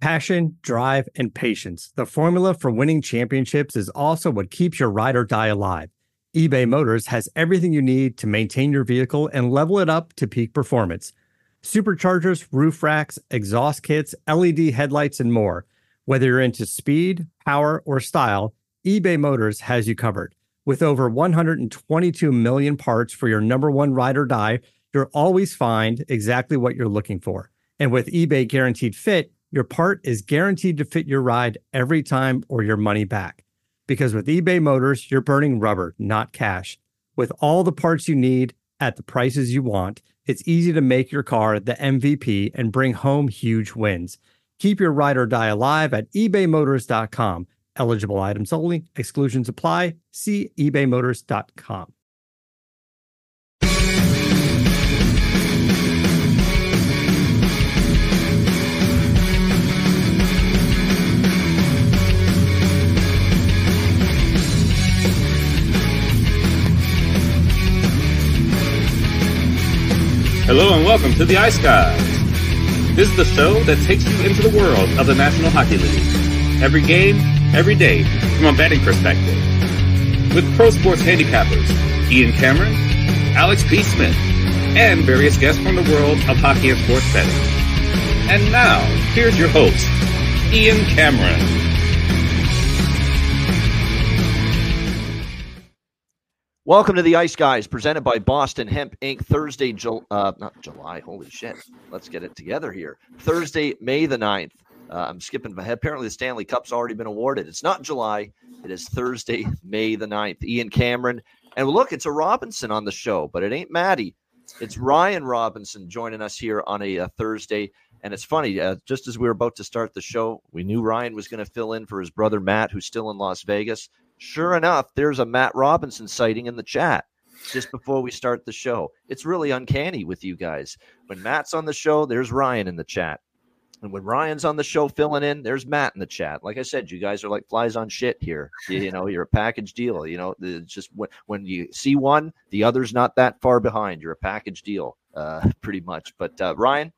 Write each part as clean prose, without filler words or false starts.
Passion, drive, and patience. The formula for winning championships is also what keeps your ride or die alive. eBay Motors has everything you need to maintain your vehicle and level it up to peak performance. Superchargers, roof racks, exhaust kits, LED headlights, and more. Whether you're into speed, power, or style, eBay Motors has you covered. With over 122 million parts for your number one ride or die, you'll always find exactly what you're looking for. And with eBay Guaranteed Fit, your part is guaranteed to fit your ride every time or your money back. Because with eBay Motors, you're burning rubber, not cash. With all the parts you need at the prices you want, it's easy to make your car the MVP and bring home huge wins. Keep your ride or die alive at ebaymotors.com. Eligible items only. Exclusions apply. See ebaymotors.com. Hello and welcome to the Ice Guys. This is the show that takes you into the world of the National Hockey League. Every game, every day, from a betting perspective. With pro sports handicappers Ian Cameron, Alex P. Smith, and various guests from the world of hockey and sports betting. And now, here's your host, Ian Cameron. Welcome to the Ice Guys, presented by Boston Hemp Inc. Thursday, not July, holy shit. Let's get it together here. Thursday, May the 9th. I'm skipping ahead. Apparently the Stanley Cup's already been awarded. It's not July. It is Thursday, May the 9th. Ian Cameron. And look, it's a Robinson on the show, but it ain't Maddie. It's Ryan Robinson joining us here on a Thursday. And it's funny, just as we were about to start the show, we knew Ryan was going to fill in for his brother Matt, who's still in Las Vegas. Sure enough, there's a Matt Robinson sighting in the chat just before we start the show. It's really uncanny with you guys. When Matt's on the show, there's Ryan in the chat. And when Ryan's on the show filling in, there's Matt in the chat. Like I said, you guys are like flies on shit here. You know, you're a package deal. You know, it's just when you see one, the other's not that far behind. You're a package deal, pretty much. But Ryan,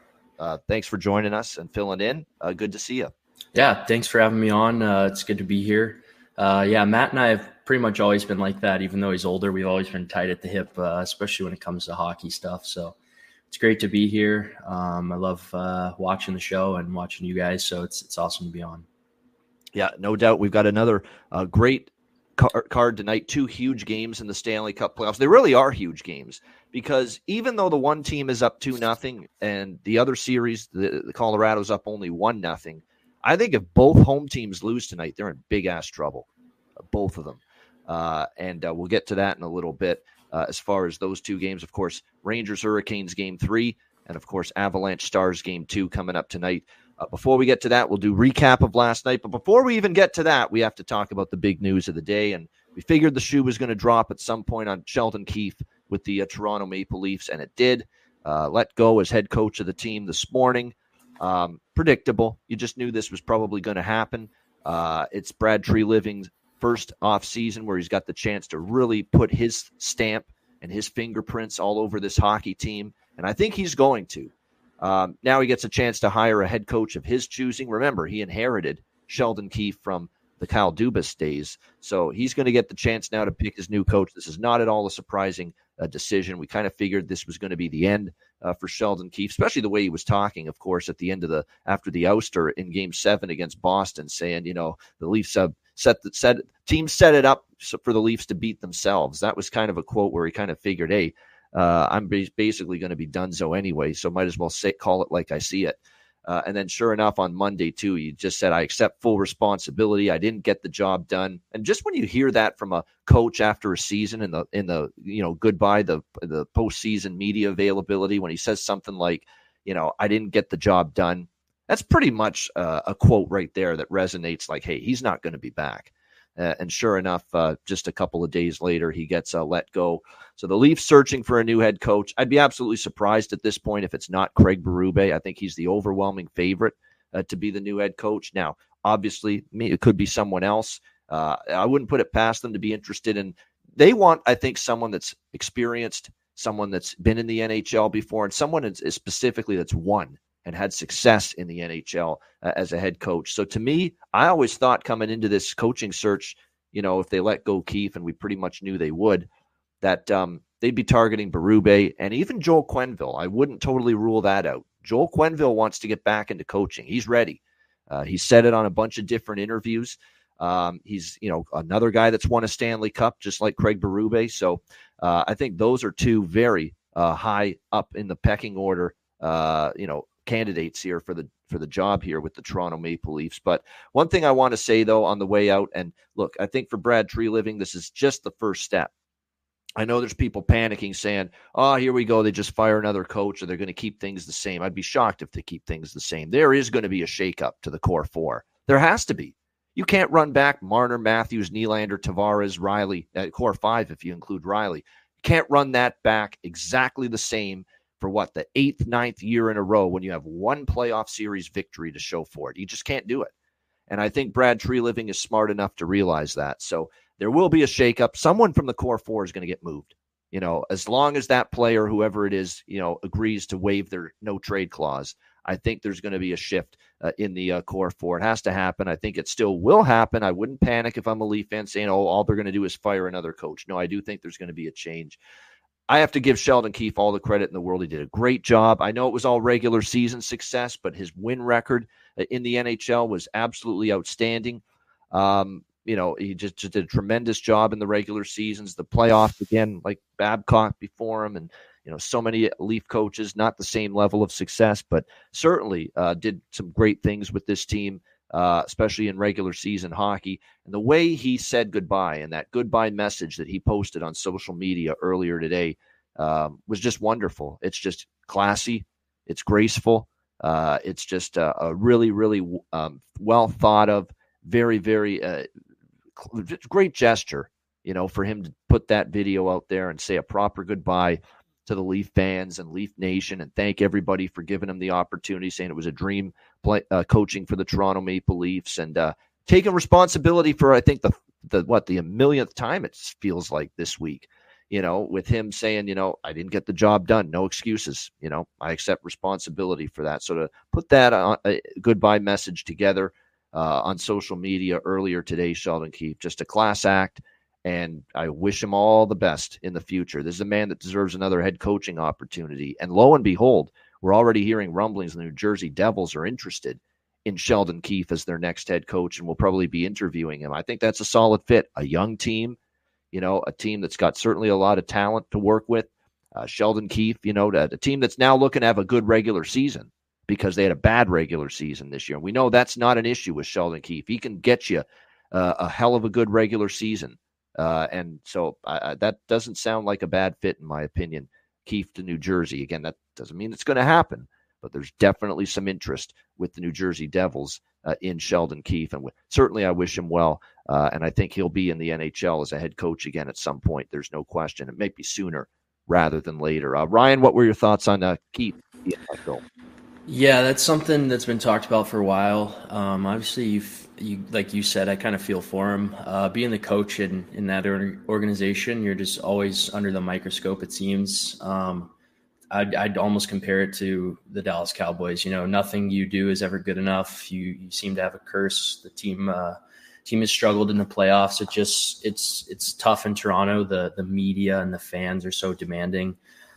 thanks for joining us and filling in. Good to see you. Yeah, thanks for having me on. It's good to be here. Matt and I have pretty much always been like that. Even though he's older, we've always been tight at the hip, especially when it comes to hockey stuff. So it's great to be here. I love watching the show and watching you guys. So it's awesome to be on. Yeah, no doubt. We've got another great card tonight. Two huge games in the Stanley Cup playoffs. They really are huge games because even though the one team is up 2-0 and the other series, the Colorado's up only 1-0, I think if both home teams lose tonight, they're in big-ass trouble, both of them. And we'll get to that in a little bit as far as those two games. Of course, Rangers-Hurricanes Game 3 and, of course, Avalanche-Stars Game 2 coming up tonight. Before we get to that, we'll do recap of last night. But before we even get to that, we have to talk about the big news of the day. And we figured the shoe was going to drop at some point on Sheldon Keefe with the Toronto Maple Leafs, and it did. Let go as head coach of the team this morning. Predictable. You just knew this was probably going to happen. It's Brad Treliving's first off season where he's got the chance to really put his stamp and his fingerprints all over this hockey team. And I think he's going to. Now he gets a chance to hire a head coach of his choosing. Remember, he inherited Sheldon Keefe from the Kyle Dubas days. So he's going to get the chance now to pick his new coach. This is not at all a surprising decision. We kind of figured this was going to be the end for Sheldon Keefe, especially the way he was talking, of course, at the end of after the ouster in Game 7 against Boston, saying, you know, the Leafs have team set it up for the Leafs to beat themselves. That was kind of a quote where he kind of figured, hey, I'm basically going to be donezo anyway, so might as well call it like I see it. And then sure enough, on Monday, too, he just said, I accept full responsibility. I didn't get the job done. And just when you hear that from a coach after a season in the goodbye, the postseason media availability, when he says something like, you know, I didn't get the job done, that's pretty much a quote right there that resonates like, hey, he's not going to be back. And sure enough, just a couple of days later, he gets let go. So the Leafs searching for a new head coach. I'd be absolutely surprised at this point if it's not Craig Berube. I think he's the overwhelming favorite to be the new head coach. Now, obviously, it could be someone else. I wouldn't put it past them to be interested in. They want, I think, someone that's experienced, someone that's been in the NHL before, and someone is specifically that's won and had success in the NHL as a head coach. So to me, I always thought coming into this coaching search, if they let go Keefe, and we pretty much knew they would, that they'd be targeting Berube and even Joel Quenneville. I wouldn't totally rule that out. Joel Quenneville wants to get back into coaching. He's ready. He said it on a bunch of different interviews. He's, another guy that's won a Stanley Cup, just like Craig Berube. So I think those are two very high up in the pecking order, candidates here for the job here with the Toronto Maple Leafs. But one thing I want to say, though, on the way out, and look, I think for Brad Treliving, this is just the first step. I know there's people panicking saying, oh, here we go. They just fire another coach or they're going to keep things the same. I'd be shocked if they keep things the same. There is going to be a shakeup to the core four. There has to be. You can't run back Marner, Matthews, Nylander, Tavares, Riley, core five if you include Riley. You can't run that back exactly the same for the 8th, 9th year in a row when you have one playoff series victory to show for it. You just can't do it. And I think Brad Treliving is smart enough to realize that. So there will be a shakeup. Someone from the core four is going to get moved. As long as that player, whoever it is, agrees to waive their no trade clause, I think there's going to be a shift in the core four. It has to happen. I think it still will happen. I wouldn't panic if I'm a Leaf fan saying, oh, all they're going to do is fire another coach. No, I do think there's going to be a change. I have to give Sheldon Keefe all the credit in the world. He did a great job. I know it was all regular season success, but his win record in the NHL was absolutely outstanding. He just did a tremendous job in the regular seasons. The playoffs, again, like Babcock before him, and so many Leaf coaches, not the same level of success, but certainly did some great things with this team, especially in regular season hockey. And the way he said goodbye and that goodbye message that he posted on social media earlier today was just wonderful. It's just classy. It's graceful. It's just a really, really well thought of, very, very great gesture, for him to put that video out there and say a proper goodbye to the Leaf fans and Leaf Nation and thank everybody for giving him the opportunity, saying it was a dream coaching for the Toronto Maple Leafs and taking responsibility for, I think, the millionth time it feels like this week, with him saying, I didn't get the job done. No excuses. I accept responsibility for that. So to put that on a goodbye message together on social media earlier today, Sheldon Keefe, just a class act. And I wish him all the best in the future. This is a man that deserves another head coaching opportunity. And lo and behold, we're already hearing rumblings the New Jersey Devils are interested in Sheldon Keefe as their next head coach and will probably be interviewing him. I think that's a solid fit. A young team, a team that's got certainly a lot of talent to work with. Sheldon Keefe, a team that's now looking to have a good regular season because they had a bad regular season this year. And we know that's not an issue with Sheldon Keefe. He can get you a hell of a good regular season. And so that doesn't sound like a bad fit, in my opinion. Keefe to New Jersey. Again, that doesn't mean it's going to happen, but there's definitely some interest with the New Jersey Devils in Sheldon Keefe. And certainly I wish him well. And I think he'll be in the NHL as a head coach again at some point. There's no question. It may be sooner rather than later. Ryan, what were your thoughts on Keefe? Yeah, that's something that's been talked about for a while. Obviously, you like you said, I kind of feel for him. Being the coach in that organization, you're just always under the microscope, it seems. I'd almost compare it to the Dallas Cowboys. Nothing you do is ever good enough. You seem to have a curse. The team has struggled in the playoffs. It's tough in Toronto. The media and the fans are so demanding.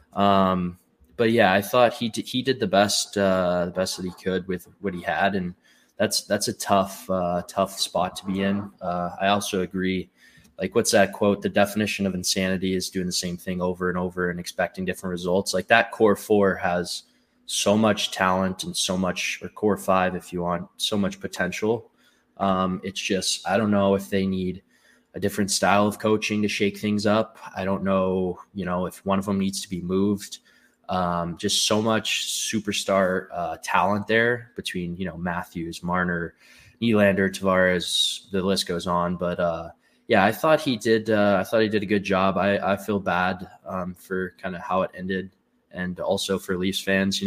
But yeah, I thought he did the best that he could with what he had, and that's a tough spot to be in. I also agree. Like, what's that quote? The definition of insanity is doing the same thing over and over and expecting different results. Like, that core four has so much talent and so much, or core five, if you want, so much potential. It's just, I don't know if they need a different style of coaching to shake things up. I don't know, if one of them needs to be moved. Just so much superstar talent there between, Matthews, Marner, Nylander, Tavares, the list goes on. But yeah, I thought he did a good job. I feel bad for kind of how it ended, and also for Leafs fans,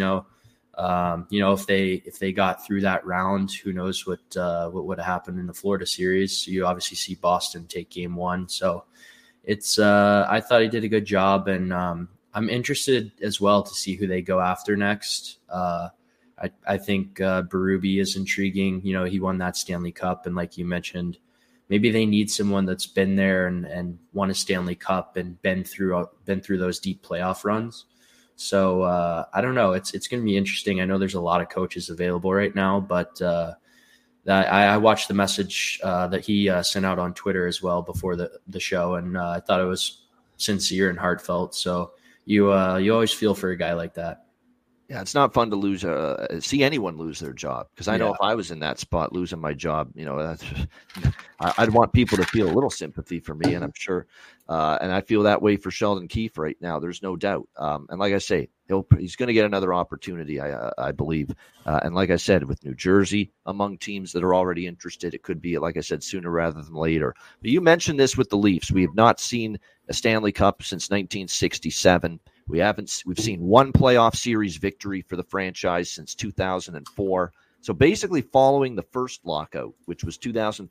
if they got through that round, who knows what would have happened in the Florida series. You obviously see Boston take game one. So it's I thought he did a good job, and I'm interested as well to see who they go after next. I I think Berube is intriguing. You know, he won that Stanley Cup, and like you mentioned, maybe they need someone that's been there and won a Stanley Cup and been through those deep playoff runs. So I don't know. It's going to be interesting. I know there's a lot of coaches available right now, but I watched the message that he sent out on Twitter as well before the show, and I thought it was sincere and heartfelt. So you always feel for a guy like that. Yeah, it's not fun to see anyone lose their job, because I know if I was in that spot losing my job, you know, I'd want people to feel a little sympathy for me, and I'm sure, and I feel that way for Sheldon Keefe right now. There's no doubt. And like I say, he's going to get another opportunity, I believe. And like I said, with New Jersey among teams that are already interested, it could be, like I said, sooner rather than later. But you mentioned this with the Leafs. We have not seen a Stanley Cup since 1967. We've seen one playoff series victory for the franchise since 2004. So basically following the first lockout, which was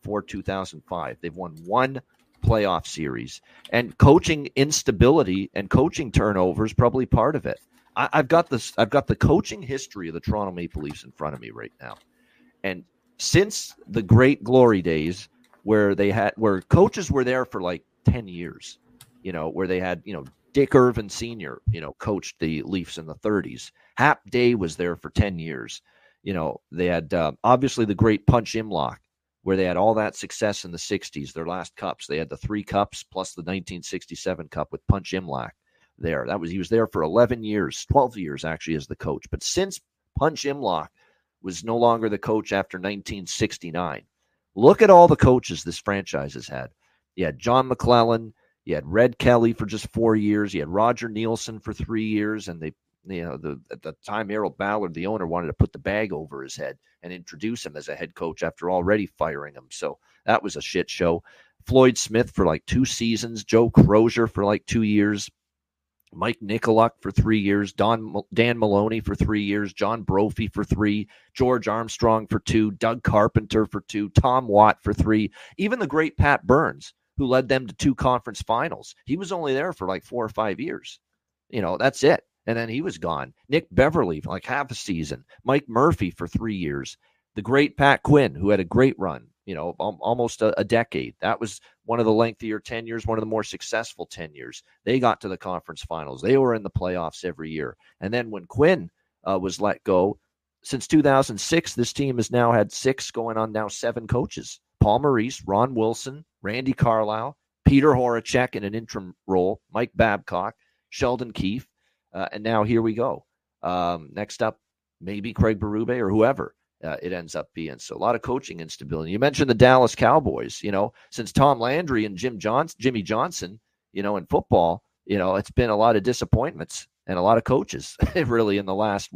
2004-2005, they've won one playoff series, and coaching instability and coaching turnover is probably part of it. I've got the coaching history of the Toronto Maple Leafs in front of me right now. And since the great glory days where coaches were there for like 10 years, you know, where they had, you know, Dick Irvin Sr., you know, coached the Leafs in the 30s. Hap Day was there for 10 years. You know, they had obviously the great Punch Imlach, where they had all that success in the 60s, their last cups. They had the 3 cups plus the 1967 cup with Punch Imlach there. He was there for 11 years, 12 years actually as the coach. But since Punch Imlach was no longer the coach after 1969, look at all the coaches this franchise has had. You had John McClellan. You had Red Kelly for just 4 years. You had Roger Nielsen for 3 years. And at the time, Harold Ballard, the owner, wanted to put the bag over his head and introduce him as a head coach after already firing him. So that was a shit show. Floyd Smith for like 2 seasons. Joe Crozier for like 2 years. Mike Nicoluk for 3 years. Dan Maloney for 3 years. John Brophy for 3. George Armstrong for 2. Doug Carpenter for 2. Tom Watt for 3. Even the great Pat Burns, who led them to 2 conference finals. He was only there for like 4 or 5 years. You know, that's it. And then he was gone. Nick Beverly for like half a season. Mike Murphy for 3 years. The great Pat Quinn, who had a great run, you know, almost a decade. That was one of the lengthier tenures, one of the more successful tenures. They got to the conference finals. They were in the playoffs every year. And then when Quinn was let go, since 2006, this team has now had 6 going on now 7 coaches. Paul Maurice, Ron Wilson, Randy Carlyle, Peter Horacek in an interim role, Mike Babcock, Sheldon Keefe, and now here we go. Next up, maybe Craig Berube or whoever it ends up being. So a lot of coaching instability. You mentioned the Dallas Cowboys. You know, since Tom Landry and Jimmy Johnson, you know, in football, you know, it's been a lot of disappointments and a lot of coaches really in the last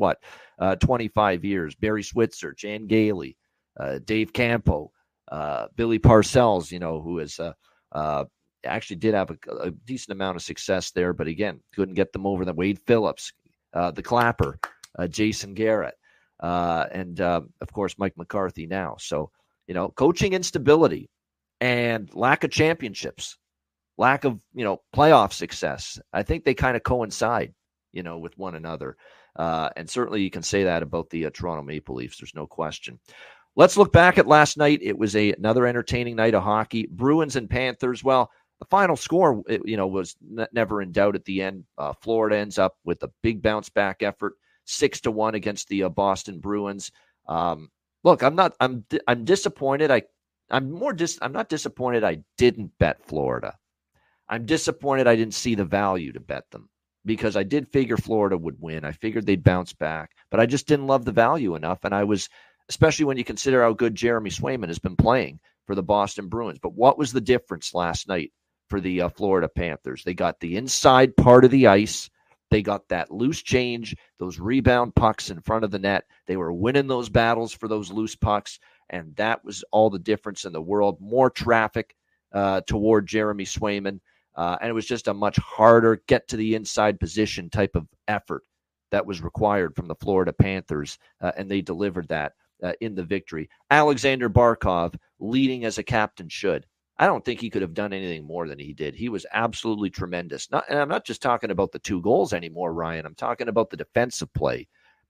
25 years. Barry Switzer, Jan Gailey, Dave Campo. Billy Parcells, you know, who is actually did have a decent amount of success there, but again, couldn't get them over. The Wade Phillips, the Clapper, Jason Garrett, and of course Mike McCarthy now. So, you know, coaching instability and lack of championships, lack of, you know, playoff success. I think they kind of coincide, you know, with one another, and certainly you can say that about the Toronto Maple Leafs. There's no question. Let's look back at last night. It was another entertaining night of hockey. Bruins and Panthers. Well, the final score, was never in doubt at the end. Florida ends up with a big bounce back effort, 6-1 against the Boston Bruins. Look, I'm disappointed. I'm not disappointed I didn't bet Florida. I'm disappointed I didn't see the value to bet them, because I did figure Florida would win. I figured they'd bounce back, but I just didn't love the value enough. And I was, especially when you consider how good Jeremy Swayman has been playing for the Boston Bruins. But what was the difference last night for the Florida Panthers? They got the inside part of the ice. They got that loose change, those rebound pucks in front of the net. They were winning those battles for those loose pucks, and that was all the difference in the world. More traffic toward Jeremy Swayman, and it was just a much harder get to the inside position type of effort that was required from the Florida Panthers, and they delivered that in the victory. Alexander Barkov leading as a captain should. I don't think he could have done anything more than he did. He was absolutely tremendous. And I'm not just talking about the 2 goals anymore, Ryan. I'm talking about the defensive play.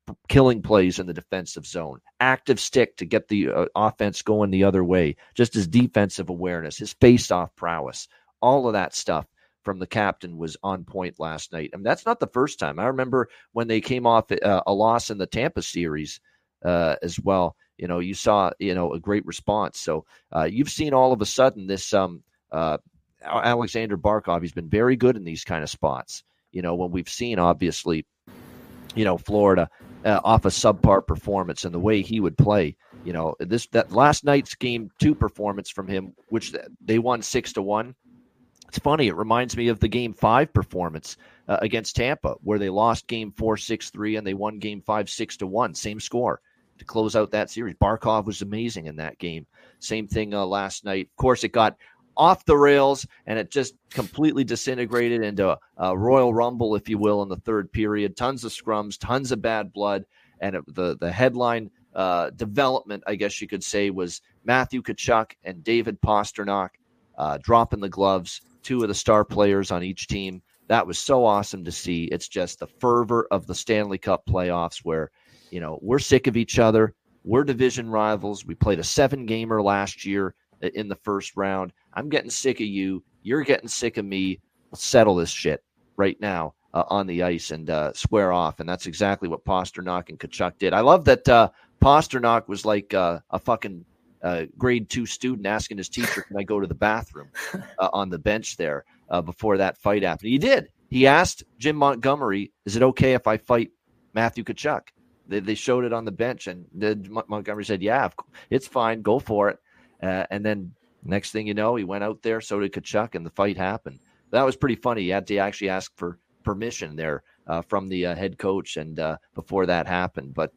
killing plays in the defensive zone, active stick to get the offense going the other way, just his defensive awareness, his face-off prowess, all of that stuff from the captain was on point last night. And that's not the first time. I remember when they came off a loss in the Tampa series as well. You saw, a great response. So you've seen all of a sudden this Alexander Barkov, he's been very good in these kind of spots. When we've seen, obviously, Florida off a subpar performance and the way he would play, that last night's game 2 performance from him, which they won 6-1. It's funny. It reminds me of the game 5 performance against Tampa, where they lost game 4, 6-3, and they won game 5, 6-1. Same score to close out that series. Barkov was amazing in that game. Same thing last night. Of course, it got off the rails, and it just completely disintegrated into a Royal Rumble, if you will, in the third period. Tons of scrums, tons of bad blood, and the headline development, I guess you could say, was Matthew Tkachuk and David Pastrnak dropping the gloves, 2 of the star players on each team. That was so awesome to see. It's just the fervor of the Stanley Cup playoffs where, we're sick of each other. We're division rivals. We played a 7-gamer last year in the first round. I'm getting sick of you. You're getting sick of me. Let's settle this shit right now on the ice and square off. And that's exactly what Pastrnak and Tkachuk did. I love that Pastrnak was like a fucking grade 2 student asking his teacher, can I go to the bathroom on the bench there before that fight happened. He did. He asked Jim Montgomery, is it okay if I fight Matthew Tkachuk? They showed it on the bench, and Montgomery said, yeah, it's fine. Go for it. And then next thing you know, he went out there, so did Tkachuk, and the fight happened. That was pretty funny. He had to actually ask for permission there from the head coach, and before that happened. But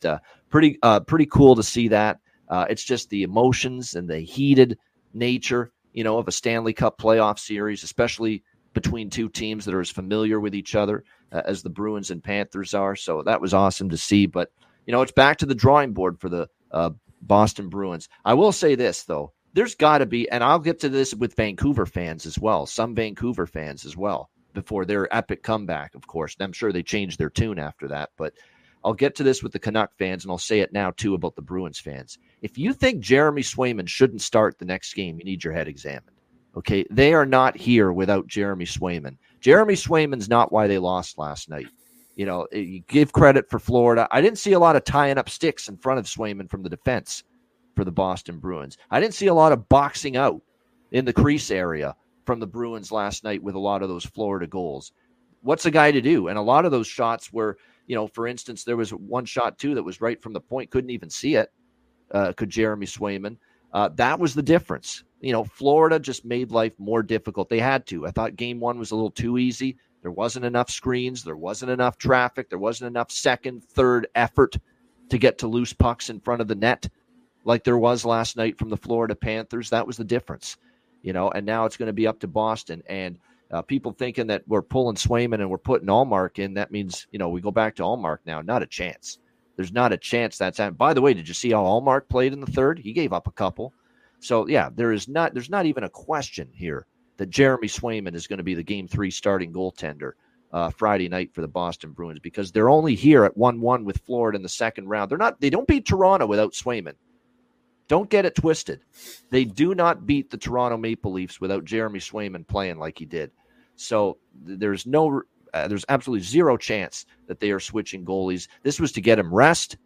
pretty cool to see that. It's just the emotions and the heated nature, of a Stanley Cup playoff series, especially between 2 teams that are as familiar with each other as the Bruins and Panthers are. So that was awesome to see. But, it's back to the drawing board for the Boston Bruins. I will say this, though. There's got to be, and I'll get to this with Vancouver fans as well, some Vancouver fans as well, before their epic comeback, of course. And I'm sure they changed their tune after that. But I'll get to this with the Canuck fans, and I'll say it now, too, about the Bruins fans. If you think Jeremy Swayman shouldn't start the next game, you need your head examined. Okay, they are not here without Jeremy Swayman. Jeremy Swayman's not why they lost last night. You give credit for Florida. I didn't see a lot of tying up sticks in front of Swayman from the defense for the Boston Bruins. I didn't see a lot of boxing out in the crease area from the Bruins last night with a lot of those Florida goals. What's a guy to do? And a lot of those shots were, for instance, there was one shot, too, that was right from the point. Couldn't even see it. Could Jeremy Swayman. That was the difference. Florida just made life more difficult. They had to. I thought game 1 was a little too easy. There wasn't enough screens. There wasn't enough traffic. There wasn't enough second, third effort to get to loose pucks in front of the net like there was last night from the Florida Panthers. That was the difference, and now it's going to be up to Boston. And people thinking that we're pulling Swayman and we're putting Allmark in, that means, we go back to Allmark now. Not a chance. There's not a chance that's happening. By the way, did you see how Allmark played in the third? He gave up a couple. So, yeah, there's not even a question here that Jeremy Swayman is going to be the Game 3 starting goaltender Friday night for the Boston Bruins, because they're only here at 1-1 with Florida in the second round. They don't beat Toronto without Swayman. Don't get it twisted. They do not beat the Toronto Maple Leafs without Jeremy Swayman playing like he did. So there's absolutely zero chance that they are switching goalies. This was to get him rest,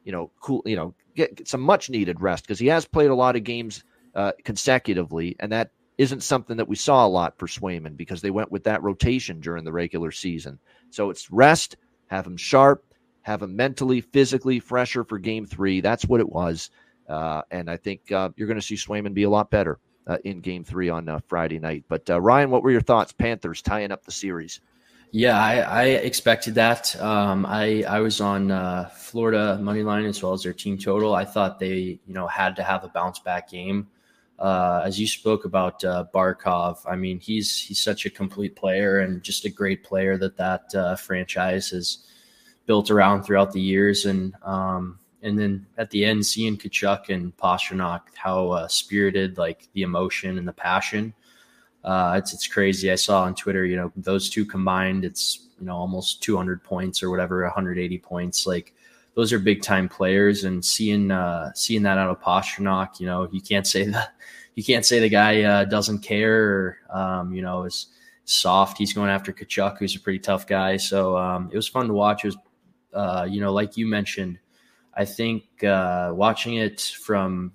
get some much needed rest, because he has played a lot of games consecutively, and that isn't something that we saw a lot for Swayman because they went with that rotation during the regular season. So it's rest, have him sharp, have him mentally, physically fresher for Game 3. That's what it was. And I think you're going to see Swayman be a lot better in Game 3 on Friday night. But Ryan, what were your thoughts? Panthers tying up the series. Yeah, I expected that. I was on Florida money line as well as their team total. I thought they, had to have a bounce back game. As you spoke about Barkov, I mean, he's such a complete player and just a great player that franchise has built around throughout the years. And then at the end, seeing Tkachuk and Pastrnak, how spirited, like the emotion and the passion. It's crazy. I saw on Twitter, those two combined, it's, almost 200 points or whatever, 180 points. Like those are big time players, and seeing that out of Pastrnak, you can't say the guy doesn't care or is soft. He's going after Tkachuk, who's a pretty tough guy. So it was fun to watch. It was like you mentioned, I think watching it from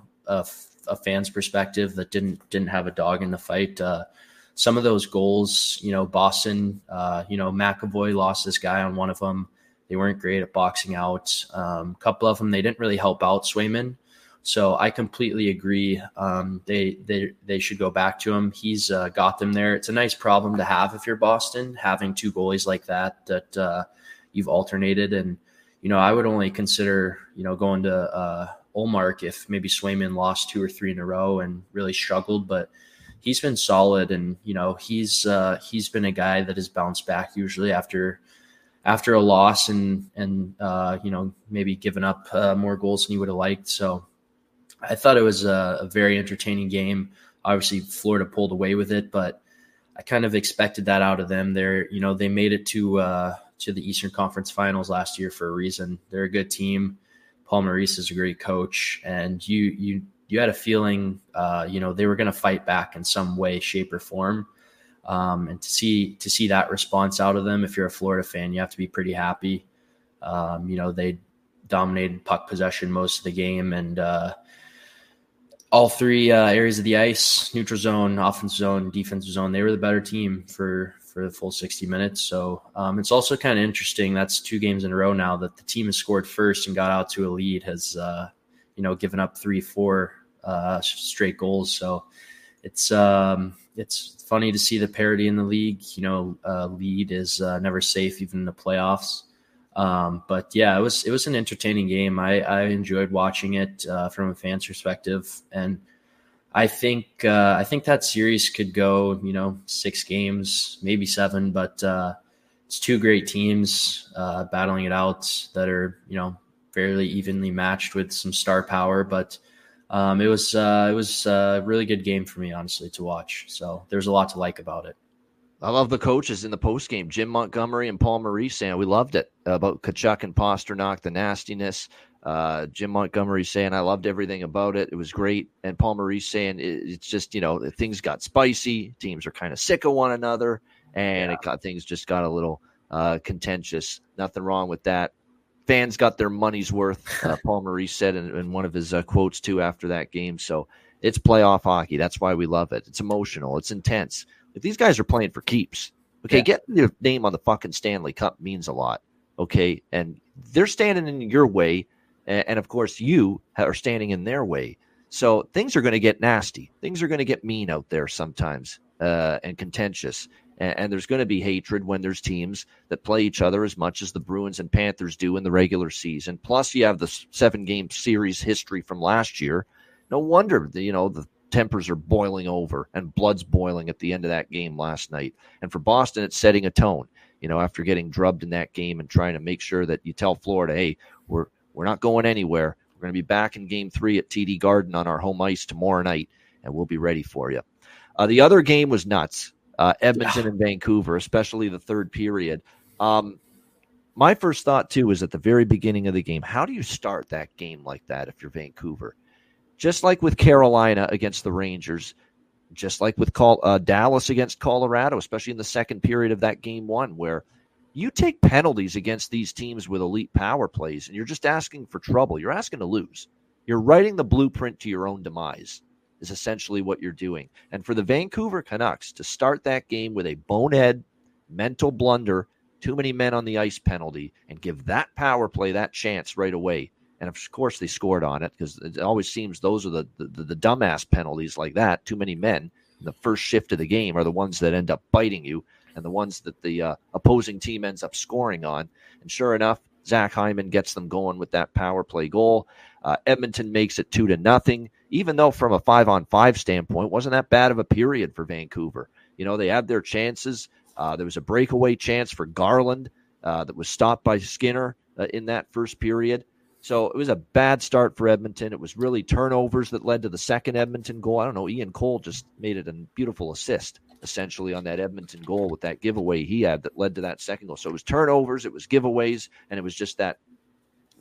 a fan's perspective that didn't have a dog in the fight. Some of those goals, Boston, McAvoy lost this guy on one of them. They weren't great at boxing out. A couple of them, they didn't really help out Swayman. So I completely agree. They should go back to him. He's got them there. It's a nice problem to have if you're Boston, having two goalies like that you've alternated. And, I would only consider, going to Ullmark if maybe Swayman lost 2 or 3 in a row and really struggled. But he's been solid, and, he's been a guy that has bounced back usually after a loss and maybe given up more goals than he would have liked. So I thought it was a very entertaining game. Obviously, Florida pulled away with it, but I kind of expected that out of them. They made it to the Eastern Conference Finals last year for a reason. They're a good team. Paul Maurice is a great coach, and you had a feeling they were going to fight back in some way, shape, or form. And to see that response out of them, if you're a Florida fan, you have to be pretty happy. They dominated puck possession most of the game, and all 3 areas of the ice, neutral zone, offensive zone, defensive zone, they were the better team for the full 60 minutes. So it's also kind of interesting. That's 2 games in a row now that the team has scored first and got out to a lead has, given up 3-4 straight goals. So it's funny to see the parity in the league. Lead is never safe, even in the playoffs. But yeah, it was an entertaining game. I enjoyed watching it from a fan's perspective, and I think that series could go 6 games, maybe 7. But it's 2 great teams battling it out that are fairly evenly matched with some star power. But it was a really good game for me, honestly, to watch. So there's a lot to like about it. I love the coaches in the postgame, Jim Montgomery and Paul Maurice, saying we loved it about Tkachuk and Pastrnak, the nastiness. Jim Montgomery saying I loved everything about it. It was great. And Paul Maurice saying it's just, things got spicy. Teams are kind of sick of one another. And things just got a little contentious. Nothing wrong with that. Fans got their money's worth, Paul Maurice said in one of his quotes, too, after that game. So it's playoff hockey. That's why we love it. It's emotional. It's intense. If these guys are playing for keeps, okay, getting your name on the fucking Stanley Cup means a lot, okay? And they're standing in your way, and of course you are standing in their way. So things are going to get nasty. Things are going to get mean out there sometimes and contentious. And there's going to be hatred when there's teams that play each other as much as the Bruins and Panthers do in the regular season. Plus, you have the 7-game series history from last year. No wonder, the tempers are boiling over and blood's boiling at the end of that game last night. And for Boston, it's setting a tone, after getting drubbed in that game and trying to make sure that you tell Florida, hey, we're not going anywhere. We're going to be back in Game 3 at TD Garden on our home ice tomorrow night, and we'll be ready for you. The other game was nuts. Edmonton and Vancouver, especially the third period. My first thought, too, is at the very beginning of the game, how do you start that game like that if you're Vancouver? Just like with Carolina against the Rangers, just like with Dallas against Colorado, especially in the second period of that Game 1, where you take penalties against these teams with elite power plays, and you're just asking for trouble. You're asking to lose. You're writing the blueprint to your own demise is essentially what you're doing. And for the Vancouver Canucks to start that game with a bonehead mental blunder, too many men on the ice penalty, and give that power play that chance right away. And of course they scored on it, because it always seems those are the dumbass penalties like that. Too many men in the first shift of the game are the ones that end up biting you, and the ones that the opposing team ends up scoring on. And sure enough, Zach Hyman gets them going with that power play goal. Edmonton makes it 2-0, even though from a 5-on-5 standpoint, wasn't that bad of a period for Vancouver. They had their chances. There was a breakaway chance for Garland that was stopped by Skinner in that first period. So it was a bad start for Edmonton. It was really turnovers that led to the second Edmonton goal. I don't know, Ian Cole just made it a beautiful assist, essentially, on that Edmonton goal with that giveaway he had that led to that second goal. So it was turnovers, it was giveaways, and it was just that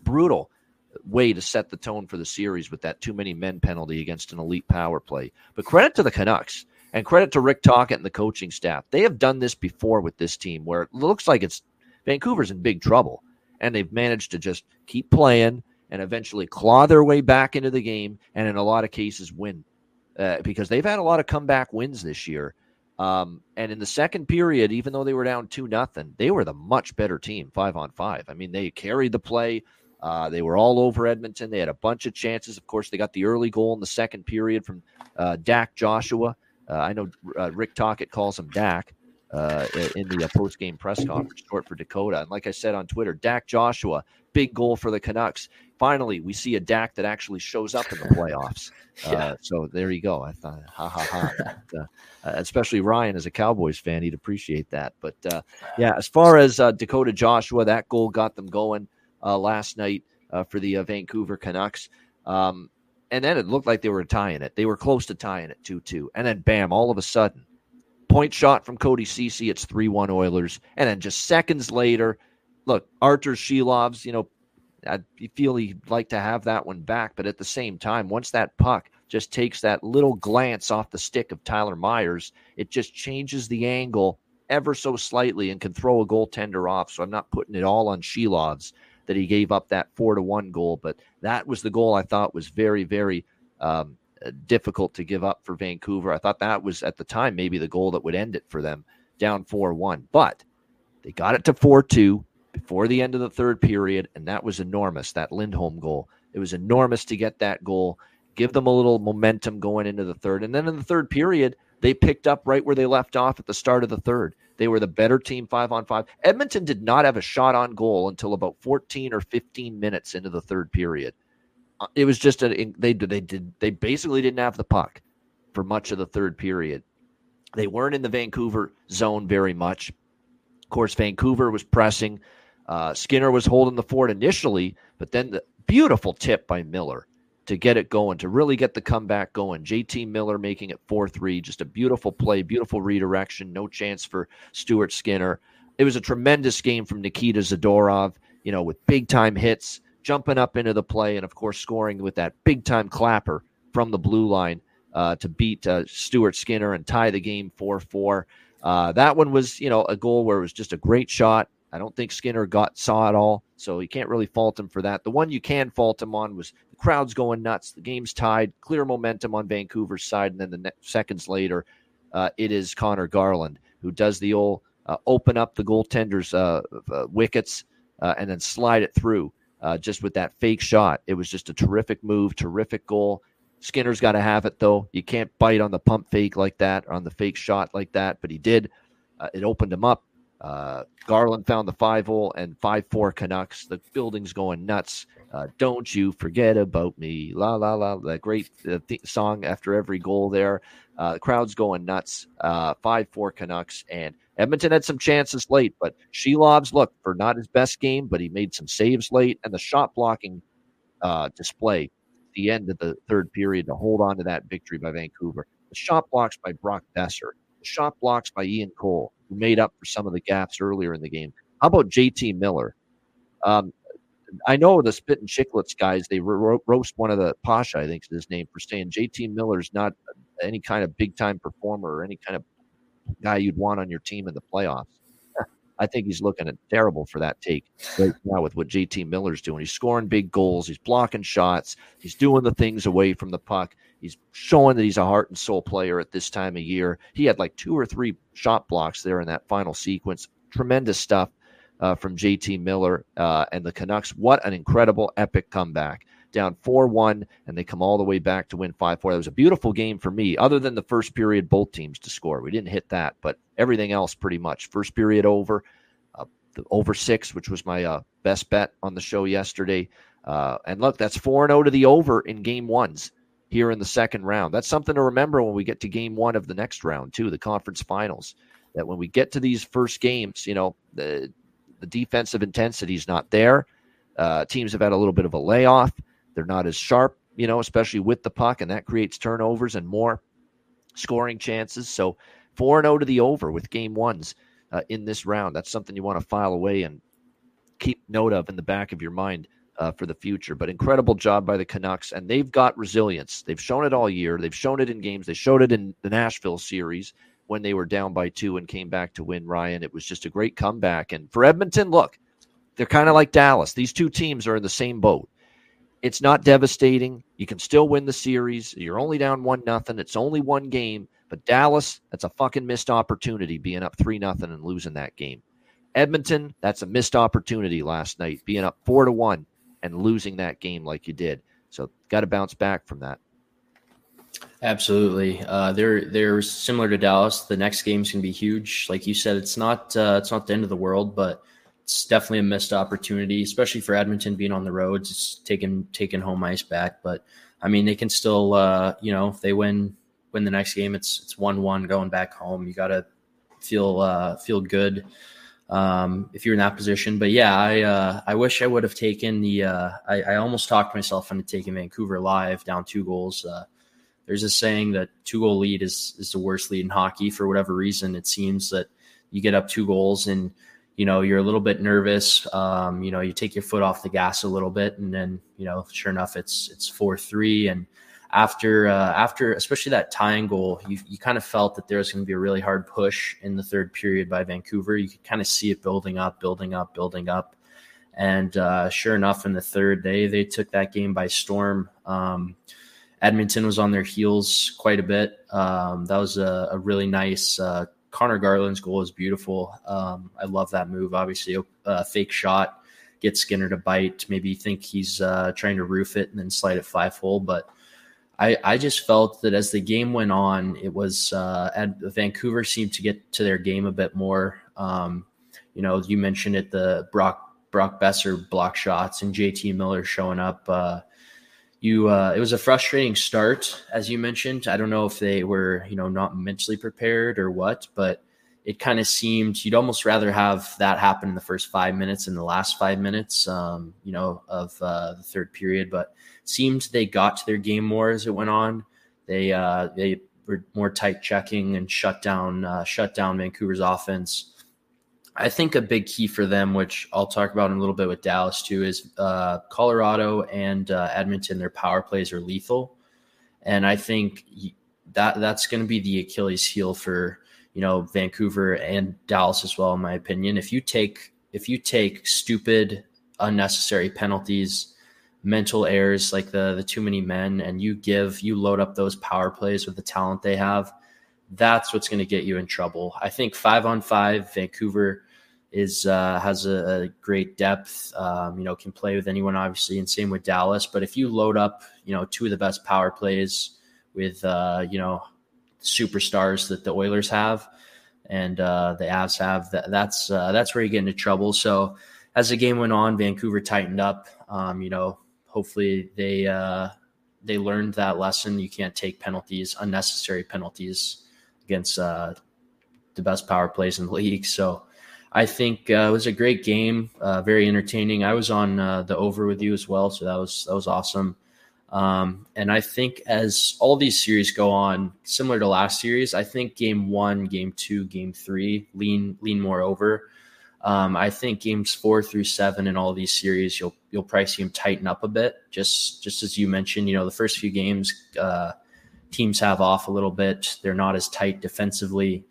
brutal way to set the tone for the series with that too many men penalty against an elite power play. But credit to the Canucks and credit to Rick Tocchet and the coaching staff. They have done this before with this team where it looks like Vancouver's in big trouble, and they've managed to just keep playing and eventually claw their way back into the game and in a lot of cases win because they've had a lot of comeback wins this year. And in the second period, even though they were down 2-0, they were the much better team 5-on-5. I mean, they carried the play. They were all over Edmonton. They had a bunch of chances. Of course, they got the early goal in the second period from Dak Joshua. I know Rick Tocchet calls him Dak in the post-game press conference, short for Dakota. And like I said on Twitter, Dak Joshua, big goal for the Canucks. Finally, we see a Dak that actually shows up in the playoffs. So there you go. I thought, especially Ryan, as a Cowboys fan, he'd appreciate that. But, as far as Dakota Joshua, that goal got them going last night for the Vancouver Canucks. And then it looked like they were tying it. They were close to tying it 2-2. And then, bam, all of a sudden, point shot from Cody Ceci, it's 3-1 Oilers. And then just seconds later, look, Artur Shilov's, I feel he'd like to have that one back. But at the same time, once that puck just takes that little glance off the stick of Tyler Myers, it just changes the angle ever so slightly and can throw a goaltender off. So I'm not putting it all on Shilov's that he gave up that 4-1 goal. But that was the goal I thought was very, very difficult to give up for Vancouver. I thought that was, at the time, maybe the goal that would end it for them, down 4-1. But they got it to 4-2 before the end of the third period, and that was enormous, that Lindholm goal. It was enormous to get that goal, give them a little momentum going into the third. And then in the third period, they picked up right where they left off at the start of the third. They were the better team 5-on-5. Edmonton did not have a shot on goal until about 14 or 15 minutes into the third period. It was just they basically didn't have the puck for much of the third period. They weren't in the Vancouver zone very much. Of course, Vancouver was pressing. Skinner was holding the fort initially, but then the beautiful tip by Miller to get it going, to really get the comeback going. JT Miller making it 4-3, just a beautiful play, beautiful redirection, no chance for Stuart Skinner. It was a tremendous game from Nikita Zadorov, with big-time hits, jumping up into the play, and, of course, scoring with that big-time clapper from the blue line to beat Stuart Skinner and tie the game 4-4. That one was, a goal where it was just a great shot. I don't think Skinner saw it all, so you can't really fault him for that. The one you can fault him on was the crowd's going nuts. The game's tied, clear momentum on Vancouver's side, and then seconds later, it is Connor Garland who does the old open up the goaltender's wickets and then slide it through just with that fake shot. It was just a terrific move, terrific goal. Skinner's got to have it, though. You can't bite on the pump fake like that, or on the fake shot like that, but he did. It opened him up. Garland found the 5-0 and 5-4 Canucks. The building's going nuts. Don't you forget about me. La, la, la. That great song after every goal there. The crowd's going nuts. 5-4 Canucks. And Edmonton had some chances late, but Shilov's, look, for not his best game, but he made some saves late. And the shot blocking display at the end of the third period to hold on to that victory by Vancouver. The shot blocks by Brock Besser. The shot blocks by Ian Cole, who made up for some of the gaps earlier in the game. How about JT Miller? I know the Spit and Chicklets guys, they roast one of the Pasha, I think is his name, for saying JT Miller's not any kind of big-time performer or any kind of guy you'd want on your team in the playoffs. I think he's looking at terrible for that take right now with what JT Miller's doing. He's scoring big goals. He's blocking shots. He's doing the things away from the puck. He's showing that he's a heart and soul player at this time of year. He had like 2 or 3 shot blocks there in that final sequence. Tremendous stuff from JT Miller and the Canucks. What an incredible, epic comeback. Down 4-1, and they come all the way back to win 5-4. That was a beautiful game for me, other than the first period, both teams to score. We didn't hit that, but everything else pretty much. First period over, the over 6, which was my best bet on the show yesterday. And look, that's 4-0 to the over in game ones here in the second round. That's something to remember when we get to game 1 of the next round, too, the conference finals, that when we get to these first games, the defensive intensity is not there. Teams have had a little bit of a layoff. They're not as sharp, especially with the puck, and that creates turnovers and more scoring chances. So 4-0 to the over with game ones in this round. That's something you want to file away and keep note of in the back of your mind for the future. But incredible job by the Canucks, and they've got resilience. They've shown it all year. They've shown it in games. They showed it in the Nashville series when they were down by 2 and came back to win, Ryan. It was just a great comeback. And for Edmonton, look, they're kind of like Dallas. These two teams are in the same boat. It's not devastating. You can still win the series. You're only down 1-0. It's only one game. But Dallas, that's a fucking missed opportunity, being up 3-0 and losing that game. Edmonton, that's a missed opportunity last night, being up 4-1 and losing that game like you did. So got to bounce back from that. Absolutely. They're similar to Dallas. The next game's going to be huge. Like you said, it's not the end of the world, but it's definitely a missed opportunity, especially for Edmonton being on the roads. It's taking home ice back. But, I mean, they can still, if they win the next game, it's 1-1 going back home. You got to feel good if you're in that position. But, yeah, I wish I would have taken I almost talked myself into taking Vancouver live down 2 goals. There's a saying that 2-goal lead is the worst lead in hockey. For whatever reason, it seems that you get up 2 goals and, you're a little bit nervous. You take your foot off the gas a little bit, and then, sure enough, it's 4-3. And after especially that tying goal, you kind of felt that there was going to be a really hard push in the third period by Vancouver. You could kind of see it building up. And sure enough, in the third, they took that game by storm. Edmonton was on their heels quite a bit. That was a really nice Connor Garland's goal is beautiful. I love that move. Obviously, a fake shot, get Skinner to bite. Maybe you think he's trying to roof it and then slide it 5-hole. But I just felt that as the game went on, it was Vancouver seemed to get to their game a bit more. You mentioned it, the Brock Besser block shots and JT Miller showing up. It was a frustrating start, as you mentioned. I don't know if they were, not mentally prepared or what, but it kind of seemed you'd almost rather have that happen in the first 5 minutes than the last 5 minutes, of the third period. But it seemed they got to their game more as it went on. They were more tight checking and shut down Vancouver's offense. I think a big key for them, which I'll talk about in a little bit with Dallas too, is Colorado and Edmonton. Their power plays are lethal, and I think that's going to be the Achilles heel for Vancouver and Dallas as well, in my opinion. If you take stupid, unnecessary penalties, mental errors like the too many men, and you load up those power plays with the talent they have, that's what's going to get you in trouble. I think 5-on-5, Vancouver has a great depth, can play with anyone, obviously, and same with Dallas. But if you load up, 2 of the best power plays with, superstars that the Oilers have and the Avs have, that's where you get into trouble. So as the game went on, Vancouver tightened up. Hopefully they learned that lesson. You can't take unnecessary penalties against the best power plays in the league. So I think it was a great game, very entertaining. I was on the over with you as well, so that was awesome. And I think as all these series go on, similar to last series, I think game 1, game 2, game 3 lean more over. I think games 4 through 7 in all these series, you'll probably see them tighten up a bit. Just as you mentioned, the first few games, teams have off a little bit. They're not as tight defensively.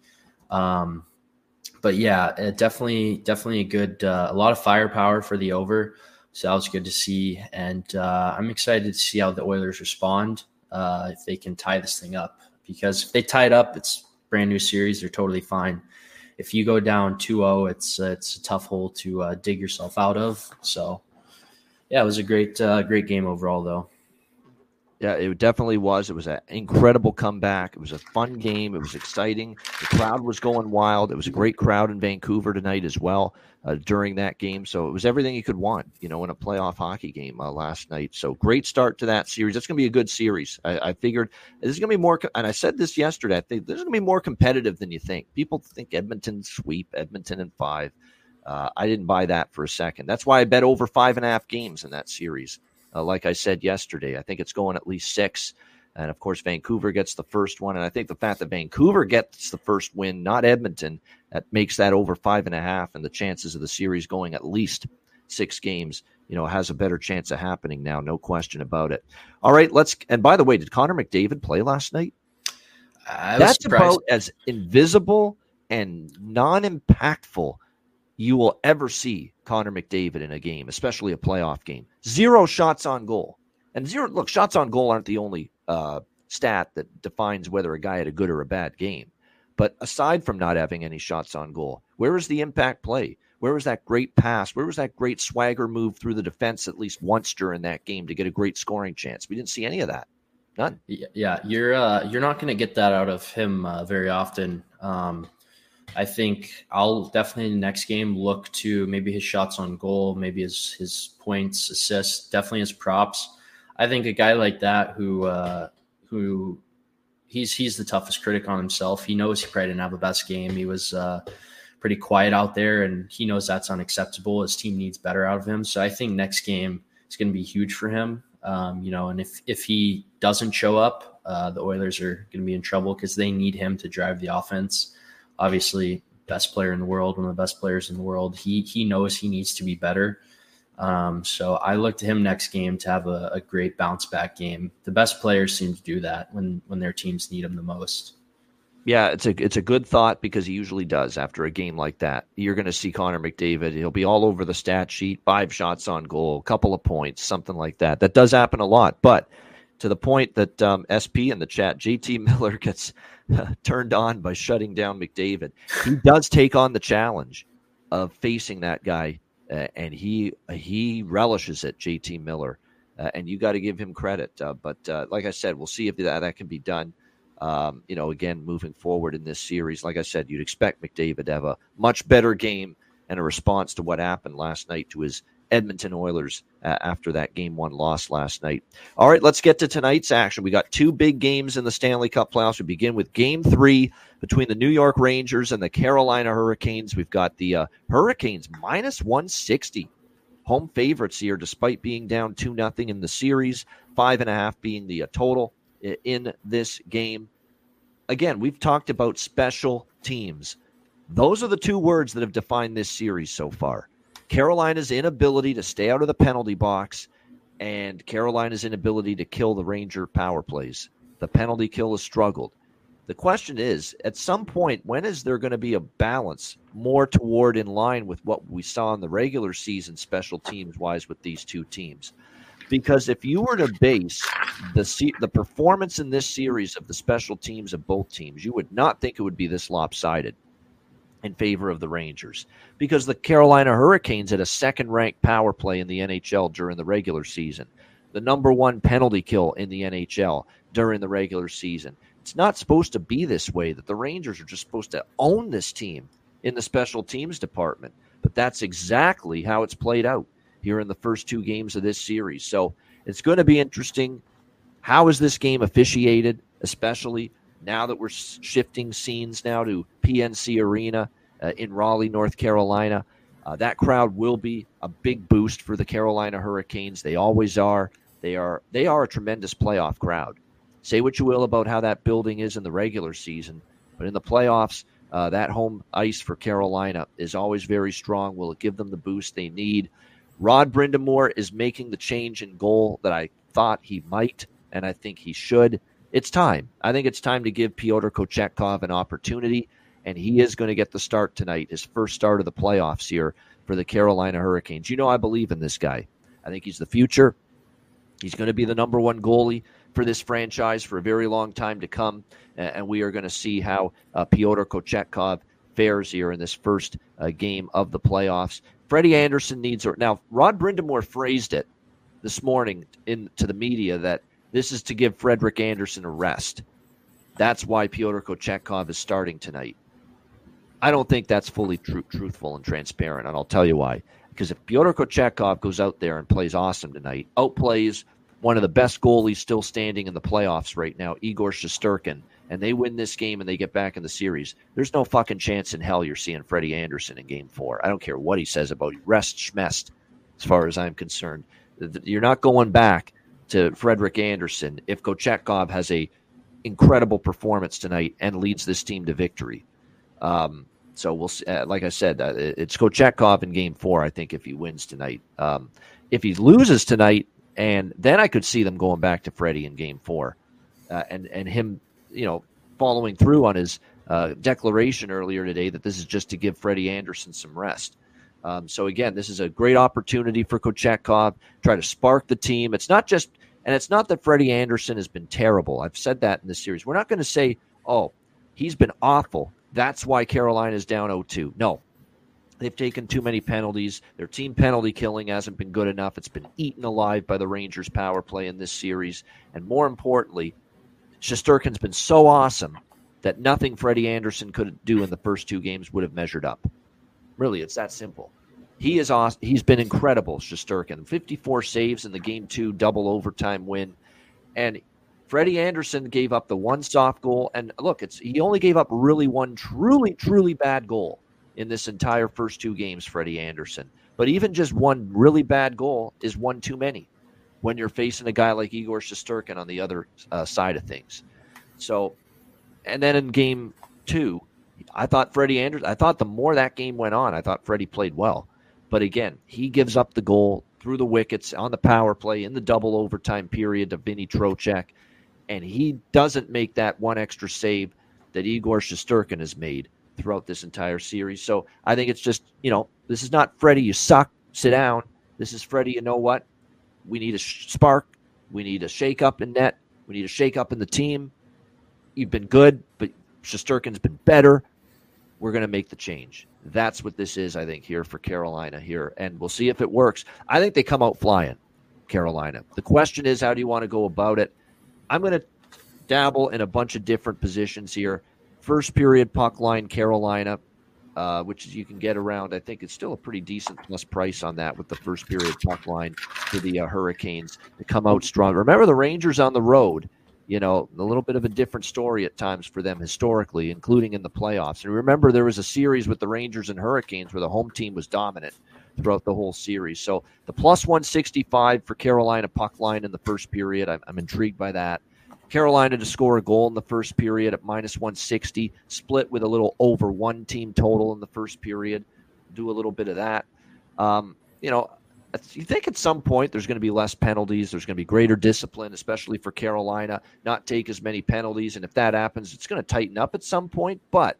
But yeah, definitely a good, a lot of firepower for the over. So that was good to see. And I'm excited to see how the Oilers respond if they can tie this thing up. Because if they tie it up, it's a brand new series. They're totally fine. If you go down 2-0, it's a tough hole to dig yourself out of. So yeah, it was a great game overall, though. Yeah, it definitely was. It was an incredible comeback. It was a fun game. It was exciting. The crowd was going wild. It was a great crowd in Vancouver tonight as well during that game. So it was everything you could want, in a playoff hockey game last night. So great start to that series. It's going to be a good series. I figured this is going to be more, and I said this yesterday, I think this is going to be more competitive than you think. People think Edmonton sweep, Edmonton in 5. I didn't buy that for a second. That's why I bet over 5.5 games in that series. Like I said yesterday, I think it's going at least 6. And, of course, Vancouver gets the first one. And I think the fact that Vancouver gets the first win, not Edmonton, that makes that over 5.5. And the chances of the series going at least 6 games has a better chance of happening now. No question about it. All right, and by the way, did Connor McDavid play last night? That's about as invisible and non-impactful you will ever see Connor McDavid in a game, especially a playoff game. 0 shots on goal. And shots on goal aren't the only stat that defines whether a guy had a good or a bad game. But aside from not having any shots on goal, where was the impact play? Where was that great pass? Where was that great swagger move through the defense at least once during that game to get a great scoring chance? We didn't see any of that. None. Yeah, you're not going to get that out of him very often. I think I'll definitely in the next game look to maybe his shots on goal, maybe his points, assists, definitely his props. I think a guy like that who he's the toughest critic on himself. He knows he probably didn't have the best game. He was pretty quiet out there, and he knows that's unacceptable. His team needs better out of him. So I think next game is going to be huge for him. And if he doesn't show up, the Oilers are going to be in trouble because they need him to drive the offense. Obviously, best player in the world, one of the best players in the world. He knows he needs to be better. So I look to him next game to have a great bounce back game. The best players seem to do that when their teams need him the most. Yeah, it's a good thought because he usually does after a game like that. You're going to see Connor McDavid. He'll be all over the stat sheet, 5 shots on goal, a couple of points, something like that. That does happen a lot. But to the point that SP in the chat, JT Miller gets turned on by shutting down McDavid. He does take on the challenge of facing that guy, and he relishes it, JT Miller. And you got to give him credit. But like I said, we'll see if that can be done. Again, moving forward in this series, like I said, you'd expect McDavid to have a much better game and a response to what happened last night to his Edmonton Oilers after that Game 1 loss last night. All right, let's get to tonight's action. We got 2 big games in the Stanley Cup playoffs. We begin with Game 3 between the New York Rangers and the Carolina Hurricanes. We've got the Hurricanes minus 160. Home favorites here, despite being down 2-0 in the series, 5.5 being the total in this game. Again, we've talked about special teams. Those are the 2 words that have defined this series so far. Carolina's inability to stay out of the penalty box and Carolina's inability to kill the Ranger power plays. The penalty kill has struggled. The question is, at some point, when is there going to be a balance more toward in line with what we saw in the regular season special teams-wise with these 2 teams? Because if you were to base the performance in this series of the special teams of both teams, you would not think it would be this lopsided in favor of the Rangers, because the Carolina Hurricanes had a second-ranked power play in the NHL during the regular season, the number 1 penalty kill in the NHL during the regular season. It's not supposed to be this way, that the Rangers are just supposed to own this team in the special teams department, but that's exactly how it's played out here in the first 2 games of this series. So it's going to be interesting. How is this game officiated, especially now that we're shifting scenes now to PNC Arena in Raleigh, North Carolina? That crowd will be a big boost for the Carolina Hurricanes. They always are. They are a tremendous playoff crowd. Say what you will about how that building is in the regular season, but in the playoffs, that home ice for Carolina is always very strong. Will it give them the boost they need? Rod Brind'Amour is making the change in goal that I thought he might, and I think he should. It's time. I think it's time to give Pyotr Kochetkov an opportunity, and he is going to get the start tonight, his first start of the playoffs here for the Carolina Hurricanes. You know I believe in this guy. I think he's the future. He's going to be the number 1 goalie for this franchise for a very long time to come, and we are going to see how Pyotr Kochetkov fares here in this first game of the playoffs. Freddie Anderson needs – now, Rod Brind'Amour phrased it this morning to the media that this is to give Frederik Anderson a rest. That's why Pyotr Kochetkov is starting tonight. I don't think that's fully truthful and transparent, and I'll tell you why. Because if Pyotr Kochetkov goes out there and plays awesome tonight, outplays one of the best goalies still standing in the playoffs right now, Igor Shesterkin, and they win this game and they get back in the series, there's no fucking chance in hell you're seeing Freddie Anderson in Game 4. I don't care what he says about rest schmest, as far as I'm concerned. You're not going back to Frederik Anderson if Kochetkov has a incredible performance tonight and leads this team to victory. So we'll see. Like I said, it's Kochetkov in Game 4. I think if he wins tonight, if he loses tonight, and then I could see them going back to Freddie in Game 4, and him, following through on his declaration earlier today that this is just to give Freddie Andersen some rest. So again, this is a great opportunity for Kochetkov, try to spark the team. It's not that Freddie Andersen has been terrible. I've said that in this series. We're not going to say, oh, he's been awful. That's why Carolina is down 0-2. No, they've taken too many penalties. Their team penalty killing hasn't been good enough. It's been eaten alive by the Rangers' power play in this series. And more importantly, Shesterkin's been so awesome that nothing Freddie Andersen could do in the first 2 games would have measured up. Really, it's that simple. He is awesome. He's been incredible, Shesterkin. 54 saves in the Game 2 double overtime win. And Freddie Andersen gave up the one soft goal. And look, he only gave up really one truly, truly bad goal in this entire first 2 games, Freddie Andersen. But even just one really bad goal is one too many when you're facing a guy like Igor Shesterkin on the other side of things. So, and then in Game 2, I thought the more that game went on, I thought Freddie played well. But again, he gives up the goal through the wickets on the power play in the double overtime period to Vinny Trocheck, and he doesn't make that one extra save that Igor Shesterkin has made throughout this entire series. So I think it's just, this is not Freddie, you suck, sit down. This is Freddie, you know what? We need a spark. We need a shake-up in net. We need a shake-up in the team. You've been good, but Shesterkin's been better. We're going to make the change. That's what this is, I think, here for Carolina here. And we'll see if it works. I think they come out flying, Carolina. The question is, how do you want to go about it? I'm going to dabble in a bunch of different positions here. First period puck line, Carolina, which you can get around. I think it's still a pretty decent plus price on that with the first period puck line for the Hurricanes to come out strong. Remember the Rangers on the road, a little bit of a different story at times for them historically, including in the playoffs. And remember, there was a series with the Rangers and Hurricanes where the home team was dominant throughout the whole series. So the plus 165 for Carolina puck line in the first period, I'm intrigued by that. Carolina to score a goal in the first period at minus 160, split with a little over 1 team total in the first period. Do a little bit of that. You think at some point there's going to be less penalties. There's going to be greater discipline, especially for Carolina, not take as many penalties. And if that happens, it's going to tighten up at some point. But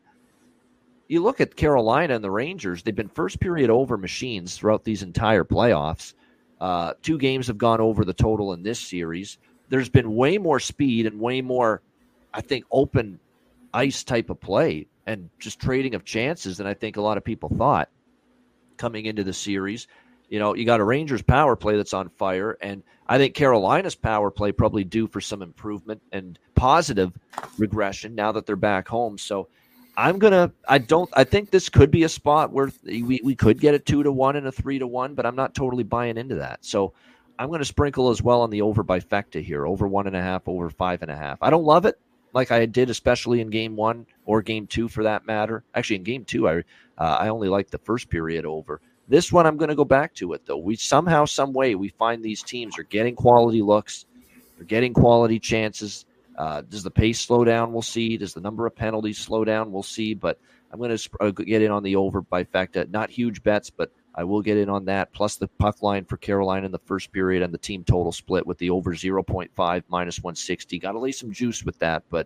you look at Carolina and the Rangers, they've been first period over machines throughout these entire playoffs. 2 games have gone over the total in this series. There's been way more speed and way more, I think, open ice type of play and just trading of chances than I think a lot of people thought coming into the series. You got a Rangers power play that's on fire, and I think Carolina's power play probably due for some improvement and positive regression now that they're back home. So I think this could be a spot where we could get a 2-1 and a 3-1, but I'm not totally buying into that. So I'm going to sprinkle as well on the over bifecta here, over 1.5, over 5.5. I don't love it like I did, especially in Game 1 or Game 2 for that matter. Actually, in Game 2, I only liked the first period over. This one, I'm going to go back to it, though. We somehow, some way, we find these teams are getting quality looks. They're getting quality chances. Does the pace slow down? We'll see. Does the number of penalties slow down? We'll see. But I'm going to get in on the over bifecta. Not huge bets, but I will get in on that, plus the puck line for Carolina in the first period and the team total split with the over 0.5 minus 160. Got to lay some juice with that, but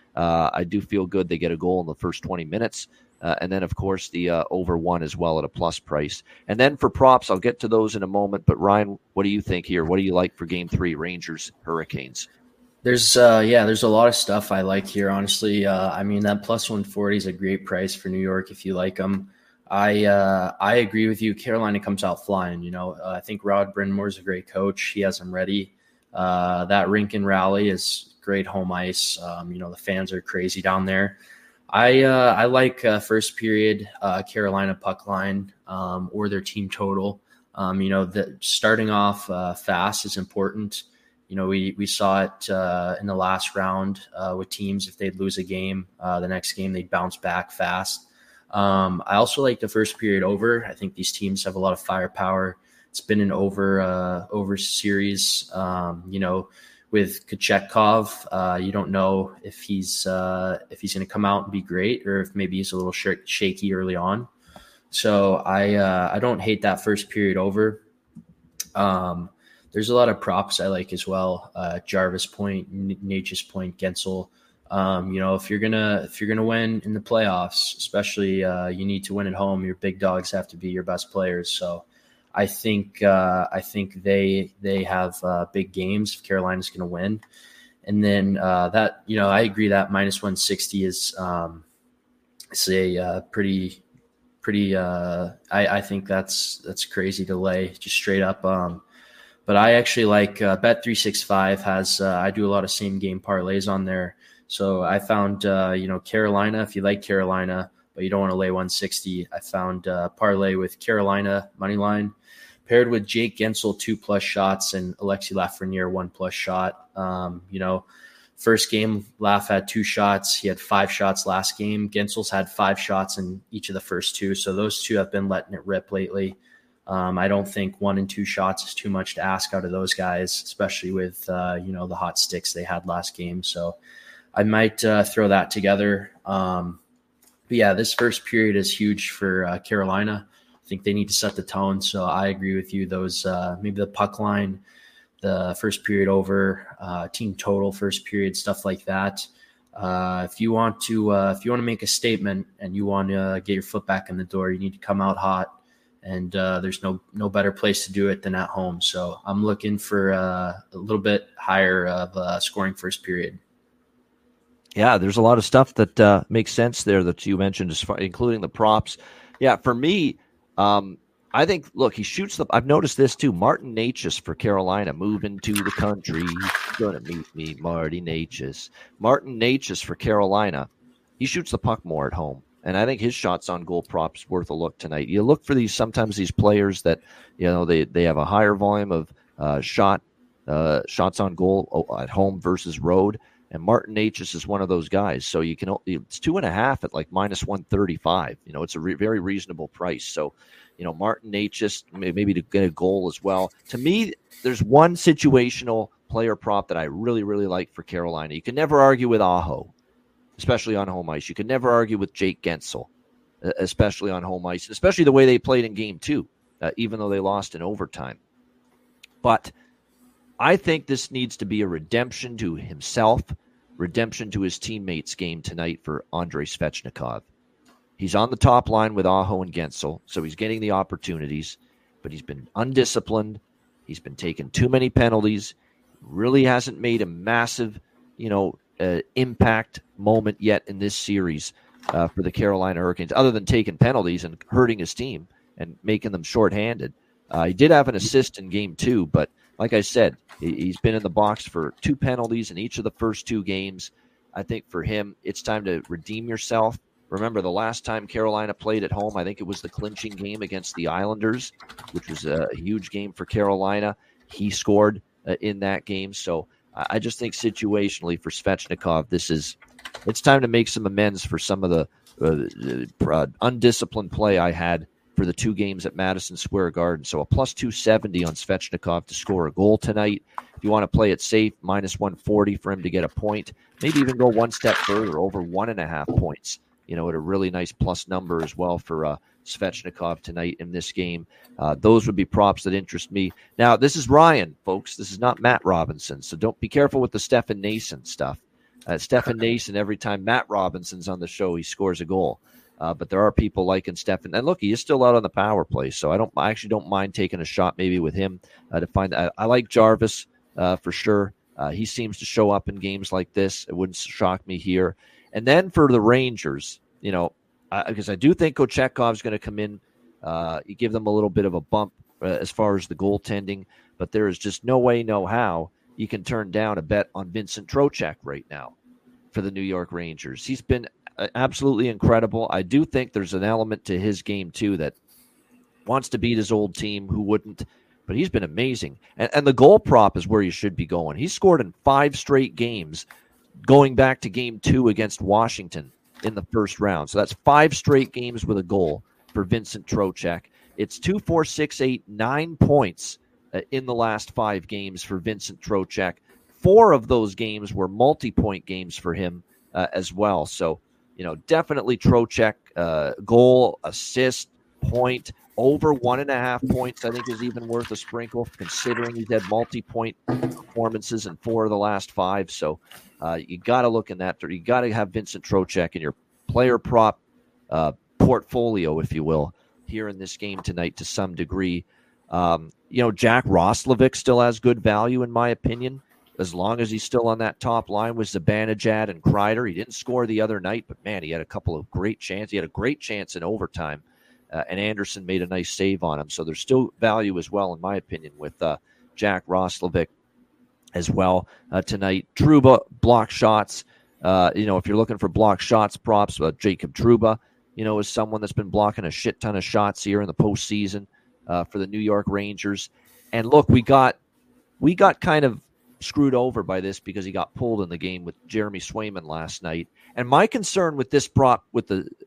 I do feel good they get a goal in the first 20 minutes. And then, of course, the over 1 as well at a plus price. And then for props, I'll get to those in a moment. But, Ryan, what do you think here? What do you like for Game 3, Rangers, Hurricanes? There's a lot of stuff I like here, honestly. That plus 140 is a great price for New York if you like them. I agree with you. Carolina comes out flying. I think Rod Brind'Amour is a great coach. He has them ready. That rink and rally is great home ice. The fans are crazy down there. I like first period Carolina puck line or their team total. Starting off fast is important. We saw it in the last round with teams. If they'd lose a game, the next game they'd bounce back fast. I also like the first period over. I think these teams have a lot of firepower. It's been an over series. with Kochetkov, you don't know if he's going to come out and be great, or if maybe he's a little shaky early on. So I don't hate that first period over. There's a lot of props I like as well. Jarvis point, Nature's point, Gensel. If you're gonna win in the playoffs, especially you need to win at home. Your big dogs have to be your best players. So I think they have big games if Carolina's going to win. And then I agree that minus 160 is pretty. I think that's crazy to lay just straight up. But I actually like Bet365 has I do a lot of same game parlays on there. So I found Carolina, if you like Carolina but you don't want to lay 160, I found parlay with Carolina money line paired with Jake Gensel 2+ shots and Alexi Lafreniere 1+ shot. First game, Laf had 2 shots. He had 5 shots last game. Gensel's had 5 shots in each of the first 2. So those 2 have been letting it rip lately. I don't think 1 and 2 shots is too much to ask out of those guys, especially with, the hot sticks they had last game. So I might throw that together. But yeah, this first period is huge for Carolina. I think they need to set the tone. So I agree with you. Those maybe the puck line, the first period over, team total first period, stuff like that. If you want to make a statement and you want to get your foot back in the door, you need to come out hot. And there's no better place to do it than at home. So I'm looking for a little bit higher of scoring first period. Yeah, there's a lot of stuff that makes sense there that you mentioned, including the props. Yeah, for me, I think, look, he shoots I've noticed this too. Martin Necas for Carolina moving to the country. He's going to meet me, Marty Necas. Martin Necas for Carolina. He shoots the puck more at home. And I think his shots on goal props worth a look tonight. You look for sometimes these players that, they have a higher volume of shots on goal at home versus road. And Martin Necas is one of those guys. So it's 2.5 at like minus 135. It's a very reasonable price. So, Martin Necas maybe to get a goal as well. To me, there's one situational player prop that I really, really like for Carolina. You can never argue with Aho, especially on home ice. You can never argue with Jake Gensel, especially on home ice, especially the way they played in game 2, even though they lost in overtime. But I think this needs to be a redemption to himself, redemption to his teammates game tonight for Andrei Svechnikov. He's on the top line with Aho and Gensel, so he's getting the opportunities, but he's been undisciplined. He's been taking too many penalties, really hasn't made a massive, impact moment yet in this series for the Carolina Hurricanes, other than taking penalties and hurting his team and making them shorthanded. He did have an assist in game 2, but like I said, he's been in the box for 2 penalties in each of the first 2 games. I think for him, it's time to redeem yourself. Remember, the last time Carolina played at home, I think it was the clinching game against the Islanders, which was a huge game for Carolina. He scored in that game. So I just think situationally for Svechnikov, it's time to make some amends for some of the undisciplined play I had for the 2 games at Madison Square Garden. So a plus 270 on Svechnikov to score a goal tonight. If you want to play it safe, minus 140 for him to get a point. Maybe even go one step further, over 1.5 points. At a really nice plus number as well for Svechnikov tonight in this game. Those would be props that interest me. Now, this is Ryan, folks. This is not Matt Robinson. So don't be careful with the Stefan Nason stuff. Stefan Nason, every time Matt Robinson's on the show, he scores a goal. But there are people liking Stefan. And look, he is still out on the power play. So I actually don't mind taking a shot maybe with him to find that. I like Jarvis for sure. He seems to show up in games like this. It wouldn't shock me here. And then for the Rangers, because I do think Kochetkov's going to come in. You give them a little bit of a bump as far as the goaltending, but there is just no way, no how you can turn down a bet on Vincent Trocheck right now for the New York Rangers. He's been absolutely incredible. I do think there's an element to his game, too, that wants to beat his old team. Who wouldn't? But he's been amazing. And the goal prop is where you should be going. He scored in 5 straight games going back to game 2 against Washington in the first round. So that's 5 straight games with a goal for Vincent Trocheck. It's 2, 4, 6, 8, 9 points in the last 5 games for Vincent Trocheck. 4 of those games were multi-point games for him as well. So, definitely Trocheck, goal, assist, point, over 1.5 points, I think is even worth a sprinkle, considering he's had multi-point performances in 4 of the last 5. So you got to look in that. You got to have Vincent Trocheck in your player prop portfolio, if you will, here in this game tonight to some degree. Jack Roslovic still has good value, in my opinion, as long as he's still on that top line with Zibanejad and Kreider. He didn't score the other night, but, man, he had a couple of great chances. He had a great chance in overtime, and Anderson made a nice save on him. So there's still value as well, in my opinion, with Jack Roslovic as well tonight. Trouba, block shots. If you're looking for block shots props, Jacob Trouba, is someone that's been blocking a shit ton of shots here in the postseason for the New York Rangers. And look, we got kind of screwed over by this because he got pulled in the game with Jeremy Swayman last night. And my concern with this prop with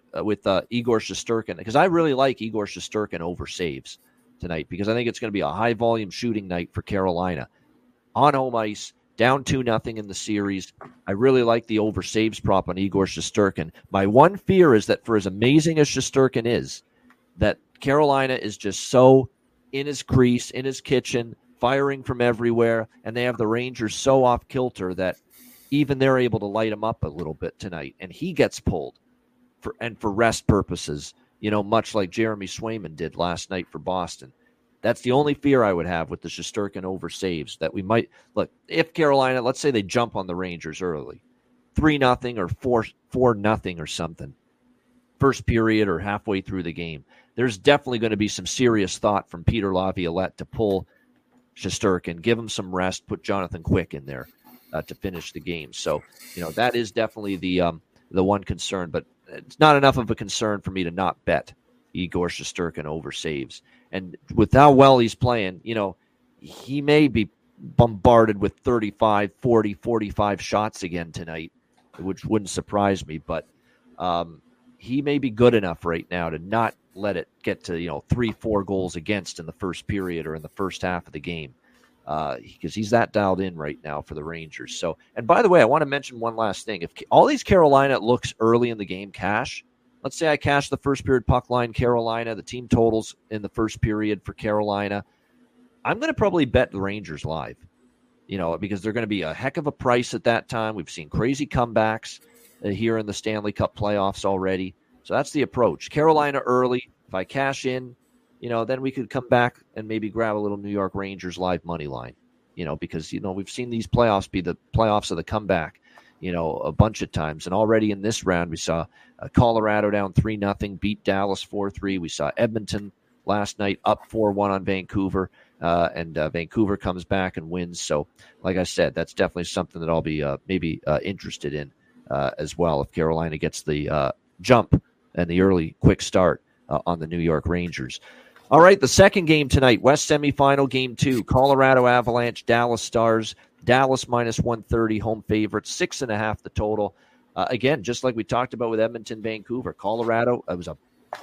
Igor Shesterkin, because I really like Igor Shesterkin over saves tonight, because I think it's going to be a high volume shooting night for Carolina on home ice, down 2-0 in the series. I really like the over saves prop on Igor Shesterkin. My one fear is that, for as amazing as Shesterkin is, that Carolina is just so in his crease, in his kitchen, firing from everywhere, and they have the Rangers so off kilter that even they're able to light him up a little bit tonight, and he gets pulled for rest purposes, much like Jeremy Swayman did last night for Boston. That's the only fear I would have with the Shesterkin over saves, that we might look, if Carolina, let's say they jump on the Rangers early, 3-0 or 4-0 or something, first period or halfway through the game, there's definitely going to be some serious thought from Peter Laviolette to pull Shesterkin, give him some rest, put Jonathan Quick in there to finish the game. So, that is definitely the one concern, but it's not enough of a concern for me to not bet Igor Shesterkin over saves. And with how well he's playing, he may be bombarded with 35, 40, 45 shots again tonight, which wouldn't surprise me, but he may be good enough right now to not let it get to 3-4 goals against in the first period or in the first half of the game, because he's that dialed in right now for the Rangers. So, and by the way, I want to mention one last thing. If all these Carolina looks early in the game cash, let's say I cash the first period puck line Carolina, the team totals in the first period for Carolina, I'm going to probably bet the Rangers live, because they're going to be a heck of a price at that time. We've seen crazy comebacks here in the Stanley Cup playoffs already. So that's the approach. Carolina early. If I cash in, then we could come back and maybe grab a little New York Rangers live money line, because, we've seen these playoffs be the playoffs of the comeback, a bunch of times. And already in this round, we saw Colorado down 3-0, beat Dallas 4-3. We saw Edmonton last night up 4-1 on Vancouver, and Vancouver comes back and wins. So, like I said, that's definitely something that I'll be maybe interested in as well, if Carolina gets the jump and the early quick start on the New York Rangers. All right, the second game tonight, West semifinal, game 2, Colorado Avalanche, Dallas Stars. Dallas minus 130, home favorite, 6.5 the total. Again, just like we talked about with Edmonton, Vancouver, Colorado, it was a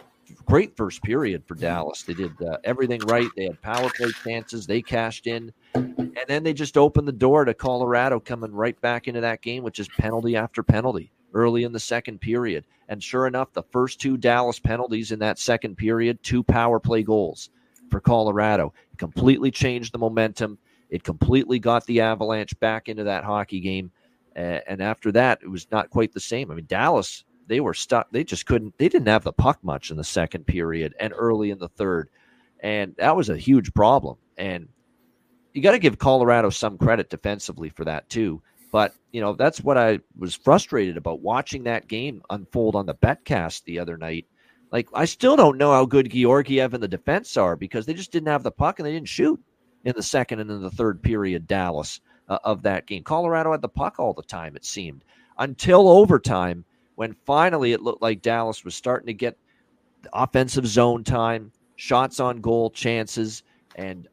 great first period for Dallas. They did everything right. They had power play chances. They cashed in. And then they just opened the door to Colorado coming right back into that game, which is penalty after penalty early in the second period. And sure enough, the first 2 Dallas penalties in that second period, 2 power play goals for Colorado. It completely changed the momentum. It completely got the Avalanche back into that hockey game. And after that, it was not quite the same. I mean, Dallas, they were stuck. They just couldn't. They didn't have the puck much in the second period and early in the third. And that was a huge problem. And you got to give Colorado some credit defensively for that too. But, that's what I was frustrated about watching that game unfold on the BetCast the other night. Like, I still don't know how good Georgiev and the defense are, because they just didn't have the puck and they didn't shoot in the second and in the third period, Dallas, of that game. Colorado had the puck all the time, it seemed, until overtime, when finally it looked like Dallas was starting to get the offensive zone time, shots on goal, chances. And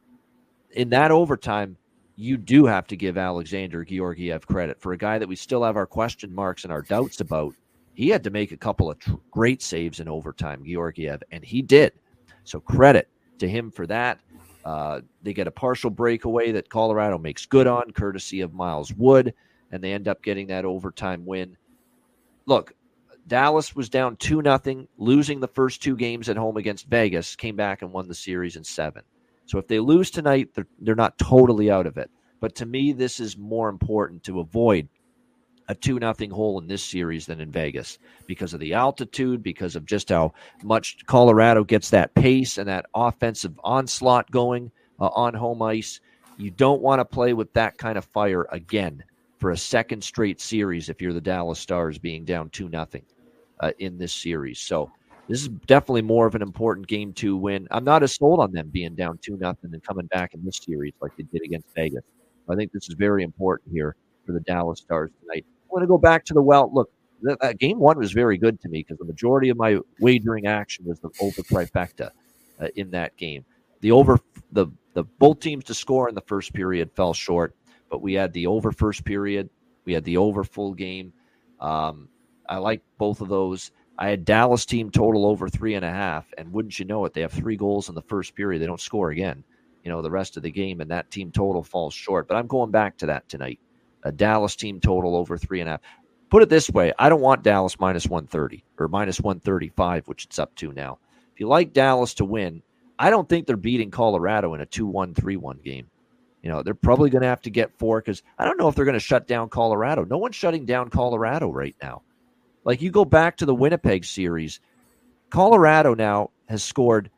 in that overtime, you do have to give Alexander Georgiev credit for a guy that we still have our question marks and our doubts about. He had to make a couple of great saves in overtime, Georgiev, and he did. So credit to him for that. They get a partial breakaway that Colorado makes good on, courtesy of Miles Wood, and they end up getting that overtime win. Look, Dallas was down 2-0, losing the first 2 games at home against Vegas, came back and won the series in 7. So if they lose tonight, they're not totally out of it. But to me, this is more important to avoid a 2-0 hole in this series than in Vegas because of the altitude, because of just how much Colorado gets that pace and that offensive onslaught going on home ice. You don't want to play with that kind of fire again for a second straight series if you're the Dallas Stars being down 2-0 in this series. So this is definitely more of an important Game 2 win. I'm not as sold on them being down 2-0 and coming back in this series like they did against Vegas. I think this is very important here for the Dallas Stars tonight. I want to go back to look, that Game 1 was very good to me because the majority of my wagering action was the over trifecta in that game. The both teams to score in the first period fell short, but we had the over first period. We had the over full game. I like both of those. I had Dallas team total over 3.5, and wouldn't you know it, they have 3 goals in the first period. They don't score again, the rest of the game, and that team total falls short. But I'm going back to that tonight. A Dallas team total over 3.5. Put it this way, I don't want Dallas minus 130 or minus 135, which it's up to now. If you like Dallas to win, I don't think they're beating Colorado in a 2-1, 3-1 game. They're probably going to have to get 4 because I don't know if they're going to shut down Colorado. No one's shutting down Colorado right now. Like, you go back to the Winnipeg series, Colorado now has scored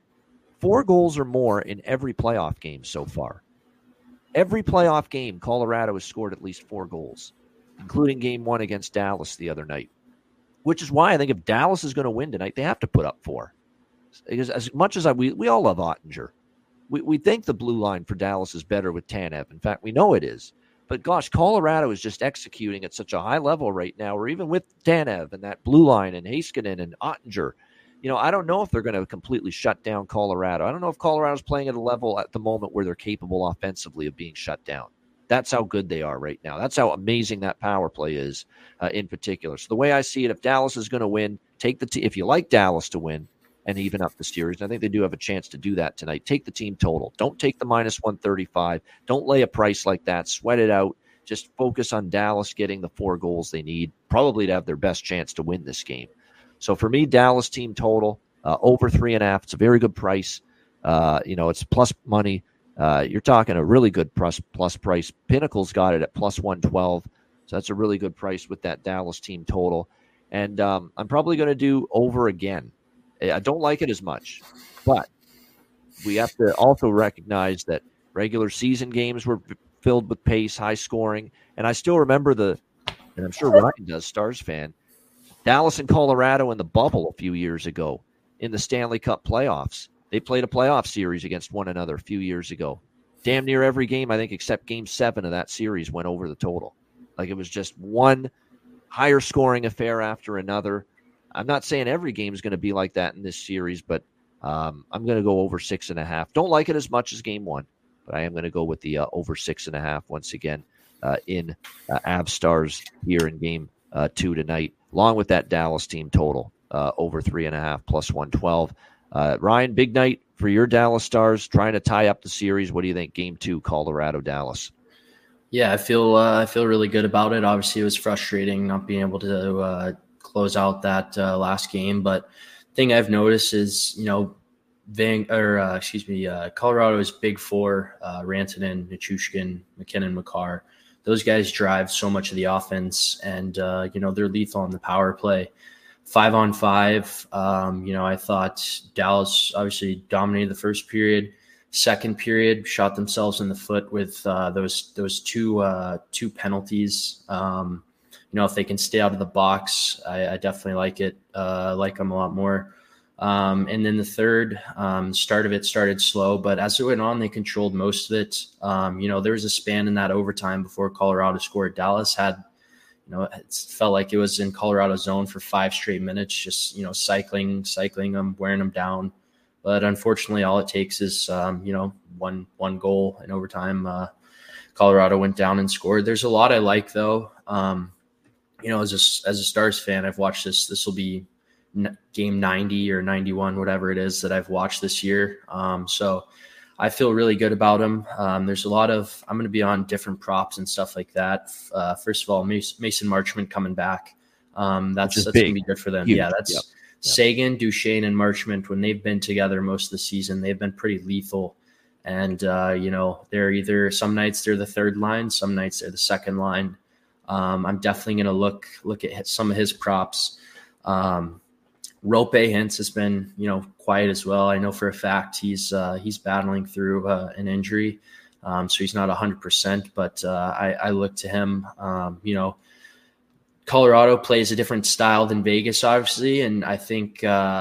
4 goals or more in every playoff game so far. Every playoff game, Colorado has scored at least 4 goals, including Game 1 against Dallas the other night, which is why I think if Dallas is going to win tonight, they have to put up 4. Because as much as we all love Ottinger, we think the blue line for Dallas is better with Tanev. In fact, we know it is. But gosh, Colorado is just executing at such a high level right now, or even with Tanev and that blue line and Heiskanen and Ottinger. I don't know if they're going to completely shut down Colorado. I don't know if Colorado's playing at a level at the moment where they're capable offensively of being shut down. That's how good they are right now. That's how amazing that power play is in particular. So the way I see it, if Dallas is going to win, if you like Dallas to win and even up the series, and I think they do have a chance to do that tonight, take the team total. Don't take the minus 135. Don't lay a price like that. Sweat it out. Just focus on Dallas getting the 4 goals they need, probably to have their best chance to win this game. So for me, Dallas team total, over 3.5. It's a very good price. It's plus money. You're talking a really good plus price. Pinnacle's got it at plus 112. So that's a really good price with that Dallas team total. And I'm probably going to do over again. I don't like it as much, but we have to also recognize that regular season games were filled with pace, high scoring. And I still remember and I'm sure Ryan does, Stars fan, Dallas and Colorado in the bubble a few years ago in the Stanley Cup playoffs. They played a playoff series against one another a few years ago. Damn near every game, I think, except Game 7 of that series went over the total. Like, it was just one higher scoring affair after another. I'm not saying every game is going to be like that in this series, but I'm going to go over 6.5. Don't like it as much as Game 1, but I am going to go with the over 6.5 once again in Avs Stars here in Game 2 tonight, along with that Dallas team total over 3.5 plus 112. Ryan, big night for your Dallas Stars, trying to tie up the series. What do you think? Game 2, Colorado, Dallas. Yeah, I feel really good about it. Obviously, it was frustrating not being able to close out that last game. But thing I've noticed is, Colorado's big 4, Rantanen, Nichushkin, McKinnon, Makar. Those guys drive so much of the offense, and they're lethal on the power play. 5-on-5, I thought Dallas obviously dominated the first period. Second period, shot themselves in the foot with those two penalties. If they can stay out of the box, I definitely like it. Like them a lot more. And then the third, start of it started slow, but as it went on, they controlled most of it. There was a span in that overtime before Colorado scored. Dallas had, it felt like it was in Colorado's zone for 5 straight minutes, just, cycling them, wearing them down. But unfortunately, all it takes is, one goal in overtime. Colorado went down and scored. There's a lot I like, though. As a Stars fan, I've watched this. This will be game 90 or 91, whatever it is that I've watched this year. So I feel really good about him. There's a lot of, I'm going to be on different props and stuff like that. First of all, Mason Marchment coming back. That's going to be good for them. Huge. Yeah, that's Seguin, Duchesne, and Marchment. When they've been together most of the season, they've been pretty lethal. And, they're either, some nights they're the third line, some nights they're the second line. I'm definitely going to look at some of his props. Rope Hintz has been, quiet as well. I know for a fact he's battling through an injury, so he's not 100%. But I look to him. Colorado plays a different style than Vegas, obviously, and I think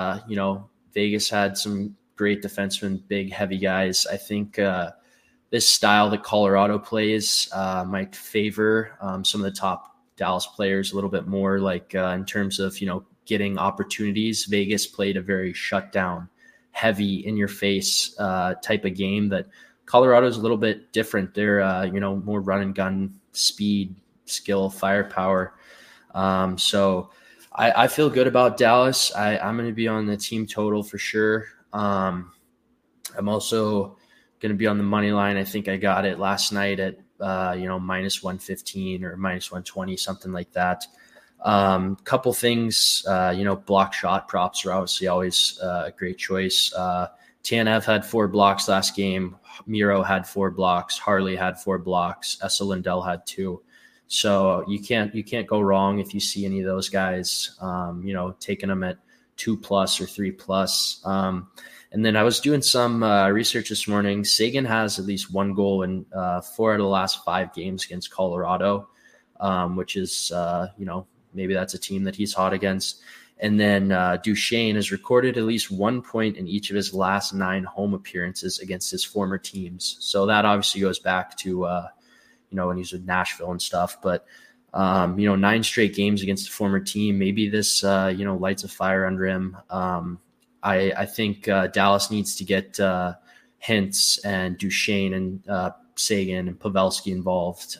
Vegas had some great defensemen, big, heavy guys. I think this style that Colorado plays might favor some of the top Dallas players a little bit more, like in terms of getting opportunities. Vegas played a very shutdown, heavy, in-your-face type of game that Colorado's a little bit different. They're, more run and gun, speed, skill, firepower. So I feel good about Dallas. I'm going to be on the team total for sure. I'm also going to be on the money line. I think I got it last night at, minus 115 or minus 120, something like that. Couple things, block shot props are obviously always a great choice. Tanev had 4 blocks last game. Miro had 4 blocks. Harley had 4 blocks. Esa Lindell had 2. So you can't go wrong if you see any of those guys, taking them at 2+ or 3+. And then I was doing some research this morning. Seguin has at least 1 goal in 4 out of the last 5 games against Colorado, which is, maybe that's a team that he's hot against. And then Duchesne has recorded at least 1 point in each of his last 9 home appearances against his former teams. So that obviously goes back to, when he's with Nashville and stuff. But, 9 straight games against a former team, maybe this, lights a fire under him. I think Dallas needs to get Hintz and Duchesne and Seguin and Pavelski involved.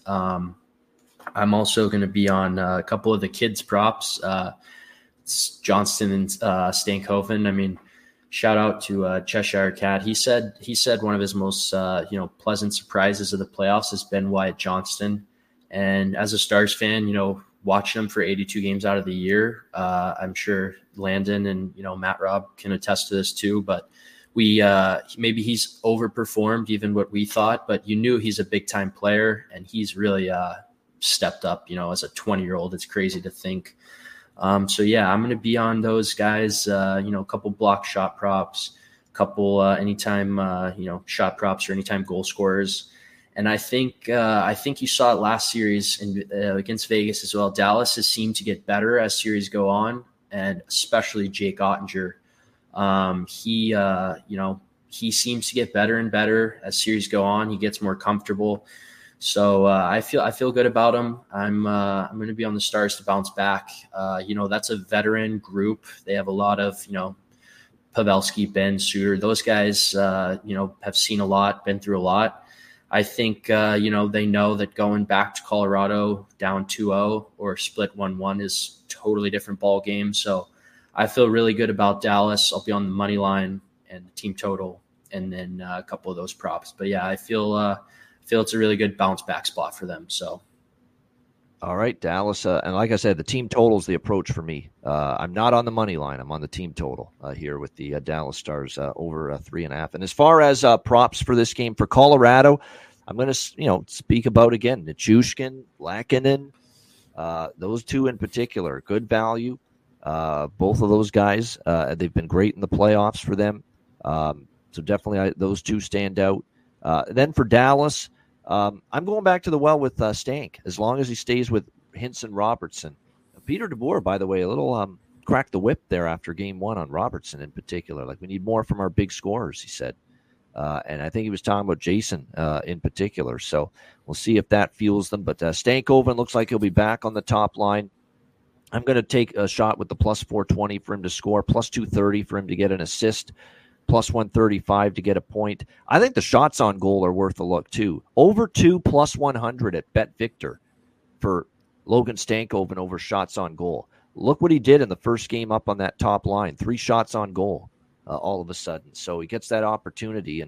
I'm also going to be on a couple of the kids' props. It's Johnston and Stankoven. I mean, shout out to Cheshire Cat. He said one of his most pleasant surprises of the playoffs has been Wyatt Johnston. And as a Stars fan, watching him for 82 games out of the year, I'm sure Landon and Matt Robb can attest to this too. But maybe he's overperformed even what we thought. But you knew he's a big time player, and he's really stepped up. As a 20-year-old, it's crazy to think. So yeah, I'm going to be on those guys. A couple block shot props, a couple anytime shot props or anytime goal scorers. And I think you saw it last series against Vegas as well. Dallas has seemed to get better as series go on, and especially Jake Ottinger. He seems to get better and better as series go on. He gets more comfortable. So I feel good about him. I'm going to be on the Stars to bounce back. That's a veteran group. They have a lot of Pavelski, Ben, Suter. Those guys have seen a lot, been through a lot. I think, they know that going back to Colorado down 2-0 or split 1-1 is totally different ball game. So I feel really good about Dallas. I'll be on the money line and the team total and then a couple of those props. But yeah, I feel it's a really good bounce back spot for them. So. All right, Dallas. And like I said, the team total is the approach for me. I'm not on the money line. I'm on the team total here with the Dallas Stars over 3.5. And as far as props for this game for Colorado, I'm going to speak about again Nichushkin, Lehkonen, those two in particular. Good value. Both of those guys, they've been great in the playoffs for them. So definitely those two stand out. Then for Dallas, I'm going back to the well with Stank, as long as he stays with Hintz and Robertson. Peter DeBoer, by the way, a little cracked the whip there after game 1 on Robertson in particular. Like, we need more from our big scorers, he said. And I think he was talking about Jason in particular. So we'll see if that fuels them. But Stankoven looks like he'll be back on the top line. I'm going to take a shot with the plus 420 for him to score, plus 230 for him to get an assist, plus 135 to get a point. I think the shots on goal are worth a look too. Over 2 plus 100 at Bet Victor for Logan Stankoven over shots on goal. Look what he did in the first game up on that top line. 3 shots on goal all of a sudden. So he gets that opportunity. And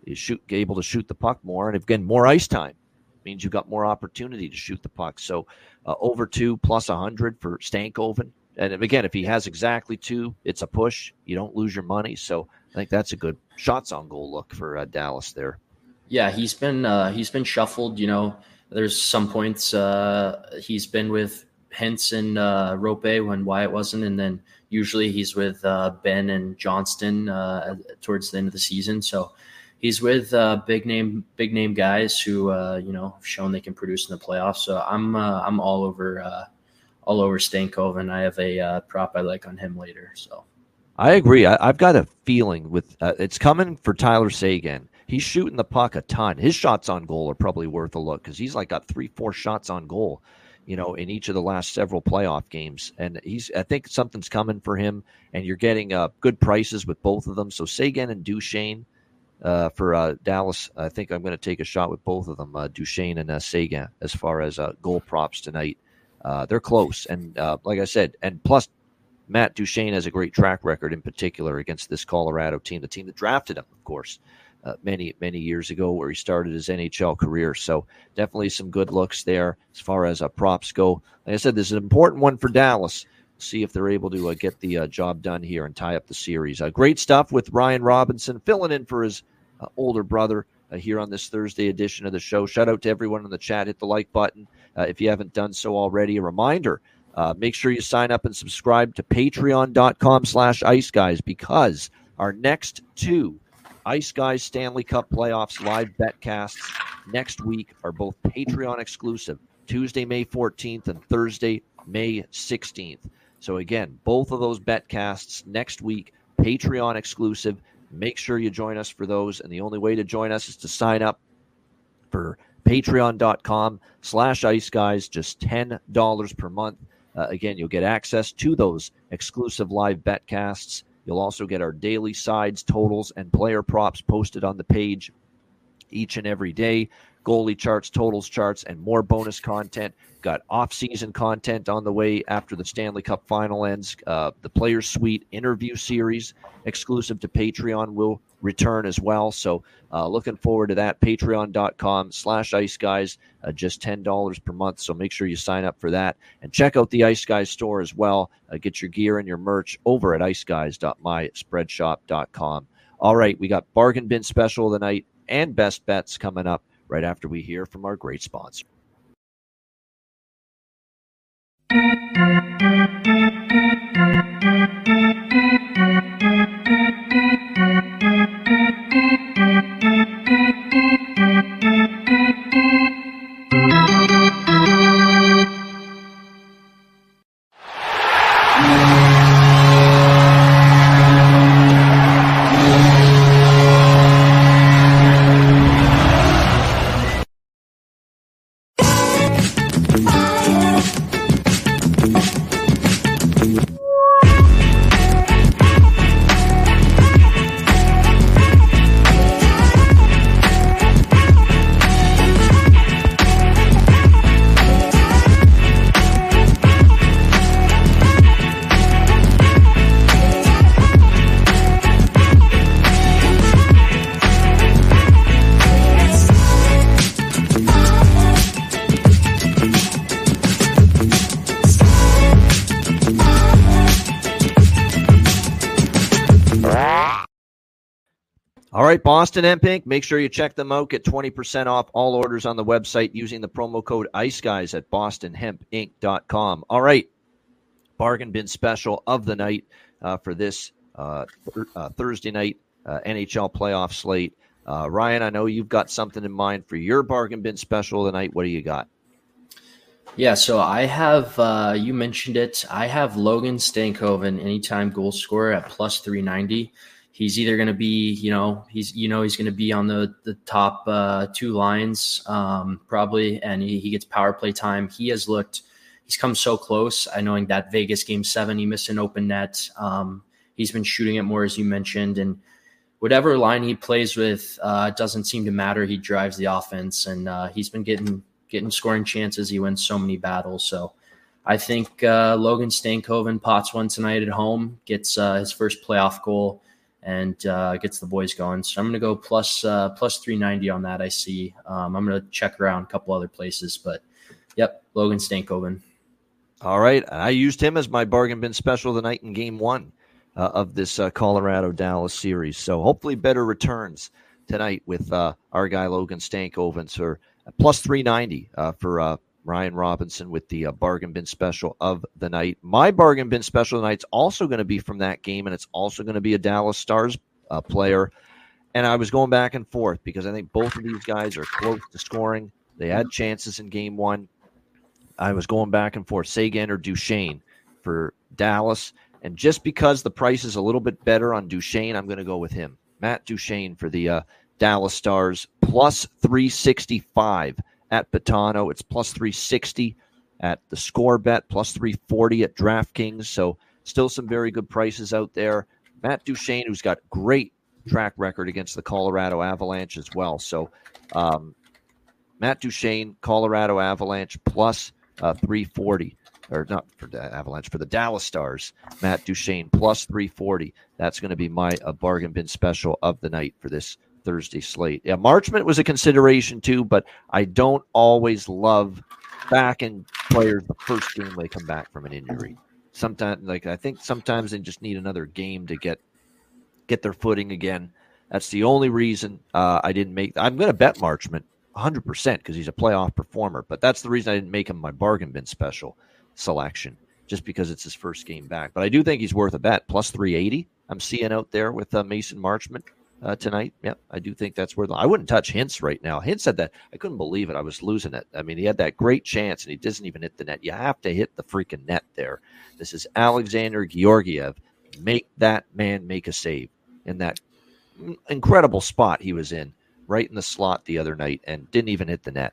is able to shoot the puck more. And again, more ice time means you've got more opportunity to shoot the puck. So over 2 plus 100 for Stankoven. And again, if he has exactly 2, it's a push. You don't lose your money. So I think that's a good shots on goal look for Dallas there. Yeah, he's been shuffled. There's some points he's been with Hintz and Rope when Wyatt wasn't, and then usually he's with Ben and Johnston towards the end of the season. So he's with big name guys who have shown they can produce in the playoffs. So I'm all over Stankoven. I have a prop I like on him later. So I agree. I've got a feeling with it's coming for Tyler Seguin. He's shooting the puck a ton. His shots on goal are probably worth a look because he's like got 3-4 shots on goal, in each of the last several playoff games. And I think something's coming for him, and you're getting good prices with both of them. So Seguin and Duchesne for Dallas, I think I'm going to take a shot with both of them, Duchesne and Seguin, as far as goal props tonight. They're close. And like I said, and plus Matt Duchesne has a great track record in particular against this Colorado team, the team that drafted him, of course. Many years ago where he started his NHL career. So definitely some good looks there as far as props go. Like I said, this is an important one for Dallas. See if they're able to get the job done here and tie up the series. Great stuff with Ryan Robinson filling in for his older brother here on this Thursday edition of the show. Shout out to everyone in the chat. Hit the like button if you haven't done so already. A reminder, make sure you sign up and subscribe to patreon.com/iceguys because our next 2 Ice Guys Stanley Cup Playoffs live betcasts next week are both Patreon exclusive, Tuesday, May 14th and Thursday, May 16th. So again, both of those betcasts next week, Patreon exclusive. Make sure you join us for those. And the only way to join us is to sign up for patreon.com/iceguys, just $10 per month. Again, you'll get access to those exclusive live betcasts. You'll also get our daily sides, totals, and player props posted on the page each and every day. Goalie charts, totals charts, and more bonus content. Got off-season content on the way after the Stanley Cup final ends. The Players Suite interview series exclusive to Patreon will return as well. So looking forward to that. Patreon.com/iceguys, just $10 per month. So make sure you sign up for that. And check out the Ice Guys store as well. Get your gear and your merch over at iceguys.myspreadshop.com. All right, we got Bargain Bin Special of the night and Best Bets coming up right after we hear from our great sponsor. All right, Boston Hemp Inc. Make sure you check them out. Get 20% off all orders on the website using the promo code IceGuys at bostonhempinc.com. All right, bargain bin special of the night for this Thursday night NHL playoff slate. Ryan, I know you've got something in mind for your bargain bin special of the night. What do you got? Yeah, so I have, you mentioned it, I have Logan Stankoven, anytime goal scorer at plus 390. He's either going to be, he's going to be on the top 2 lines probably, and he gets power play time. He's come so close. I know in that Vegas Game 7, he missed an open net. He's been shooting it more, as you mentioned, and whatever line he plays with, it doesn't seem to matter. He drives the offense, and he's been getting scoring chances. He wins so many battles. So I think Logan Stankoven pots one tonight at home, gets his first playoff goal, and gets the boys going. So I'm going to go plus 390 on that. I see. I'm going to check around a couple other places, but yep, Logan Stankoven. All right. I used him as my bargain bin special tonight in game 1 of this Colorado-Dallas series. So hopefully better returns tonight with our guy Logan Stankoven. So plus 390 for Ryan Robinson with the bargain bin special of the night. My bargain bin special tonight is also going to be from that game, and it's also going to be a Dallas Stars player. And I was going back and forth because I think both of these guys are close to scoring. They had chances in game 1. I was going back and forth, Seguin or Duchesne for Dallas. And just because the price is a little bit better on Duchesne, I'm going to go with him. Matt Duchesne for the Dallas Stars, plus 365 at Betano. It's plus 360 at the Score Bet, plus 340 at DraftKings. So still some very good prices out there. Matt Duchesne, who's got great track record against the Colorado Avalanche as well. So Matt Duchesne, Colorado Avalanche, plus 340. Or not for the Avalanche, for the Dallas Stars. Matt Duchesne, plus 340. That's going to be my bargain bin special of the night for this Thursday slate. Yeah, Marchment was a consideration too, but I don't always love backing players the first game they come back from an injury. Sometimes, I think sometimes they just need another game to get their footing again. That's the only reason I didn't make. I'm going to bet Marchment 100% because he's a playoff performer, but that's the reason I didn't make him my bargain bin special selection, just because it's his first game back. But I do think he's worth a bet. Plus 380 I'm seeing out there with Mason Marchment tonight. Yeah, I do think that's worth it. I wouldn't touch Hintz right now. Hintz said that. I couldn't believe it. I was losing it. I mean, he had that great chance, and he doesn't even hit the net. You have to hit the freaking net there. This is Alexander Georgiev. Make that man make a save in that incredible spot he was in, right in the slot the other night, and didn't even hit the net.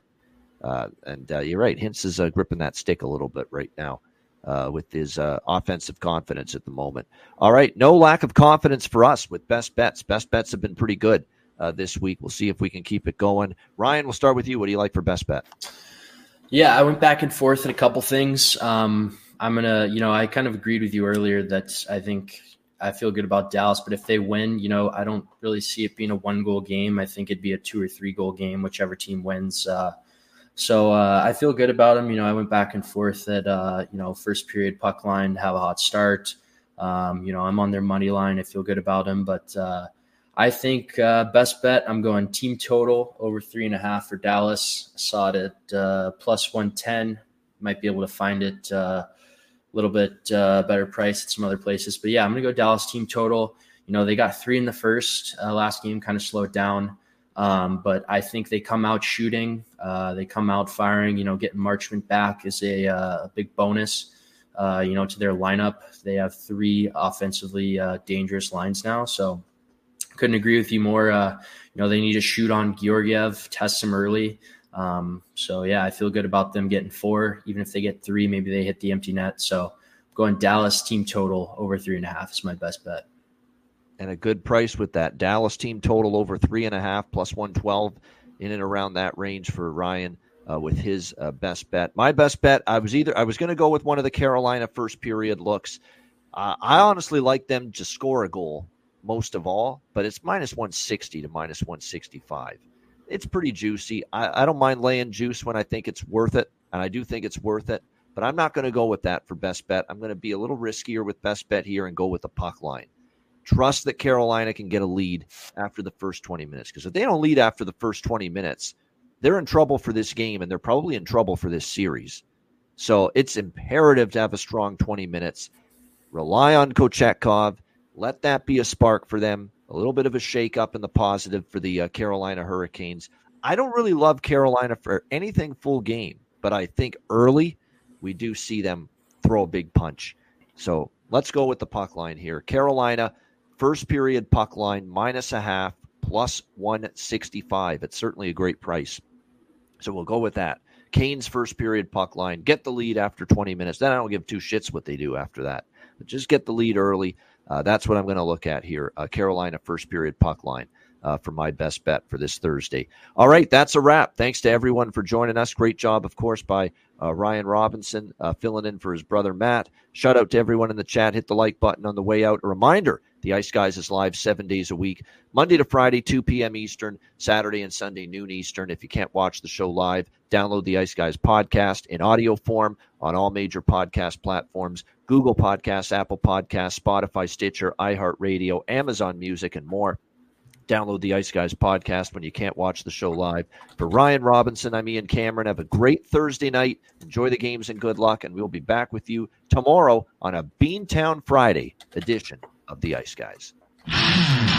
And you're right. Hintz is gripping that stick a little bit right now with his offensive confidence at the moment. All right. No lack of confidence for us with best bets. Best bets have been pretty good this week. We'll see if we can keep it going. Ryan, we'll start with you. What do you like for best bet? Yeah, I went back and forth in a couple things. I'm going to, I kind of agreed with you earlier that I feel good about Dallas, but if they win, I don't really see it being a 1-goal game. I think it'd be a 2 or 3 goal game, whichever team wins. So I feel good about him. I went back and forth at, first period puck line, have a hot start. I'm on their money line. I feel good about him, but I think best bet, I'm going team total over 3.5 for Dallas. I saw it at plus 110. Might be able to find it a little bit better price at some other places. But yeah, I'm going to go Dallas team total. They got 3 in the first. Last game kind of slowed down. But I think they come out shooting. They come out firing. Getting Marchment back is a big bonus, to their lineup. They have 3 offensively dangerous lines now. So couldn't agree with you more. They need to shoot on Georgiev, test him early. So yeah, I feel good about them getting 4. Even if they get 3, maybe they hit the empty net. So going Dallas team total over 3.5 is my best bet. And a good price with that. Dallas team total over 3.5 plus 112 in and around that range for Ryan with his best bet. My best bet, I was going to go with one of the Carolina first period looks. I honestly like them to score a goal most of all, but it's minus 160 to minus 165. It's pretty juicy. I don't mind laying juice when I think it's worth it, and I do think it's worth it, but I'm not going to go with that for best bet. I'm going to be a little riskier with best bet here and go with the puck line. Trust that Carolina can get a lead after the first 20 minutes. Because if they don't lead after the first 20 minutes, they're in trouble for this game, and they're probably in trouble for this series. So it's imperative to have a strong 20 minutes. Rely on Kochetkov. Let that be a spark for them. A little bit of a shake-up in the positive for the Carolina Hurricanes. I don't really love Carolina for anything full game, but I think early we do see them throw a big punch. So let's go with the puck line here. Carolina, first period puck line, -0.5, plus 165. It's certainly a great price. So we'll go with that. Canes first period puck line, get the lead after 20 minutes. Then I don't give 2 shits what they do after that. But just get the lead early. That's what I'm going to look at here. Carolina first period puck line. for my best bet for this Thursday. All right, that's a wrap. Thanks to everyone for joining us. Great job, of course, by Ryan Robinson filling in for his brother Matt. Shout out to everyone in the chat. Hit the like button on the way out. A reminder, the Ice Guys is live 7 days a week, Monday to Friday, 2 p.m. Eastern, Saturday and Sunday, noon Eastern. If you can't watch the show live, download the Ice Guys podcast in audio form on all major podcast platforms, Google Podcasts, Apple Podcasts, Spotify, Stitcher, iHeartRadio, Amazon Music, and more. Download the Ice Guys podcast when you can't watch the show live. For Ryan Robinson, I'm Ian Cameron. Have a great Thursday night. Enjoy the games and good luck, and we'll be back with you tomorrow on a Beantown Friday edition of the Ice Guys.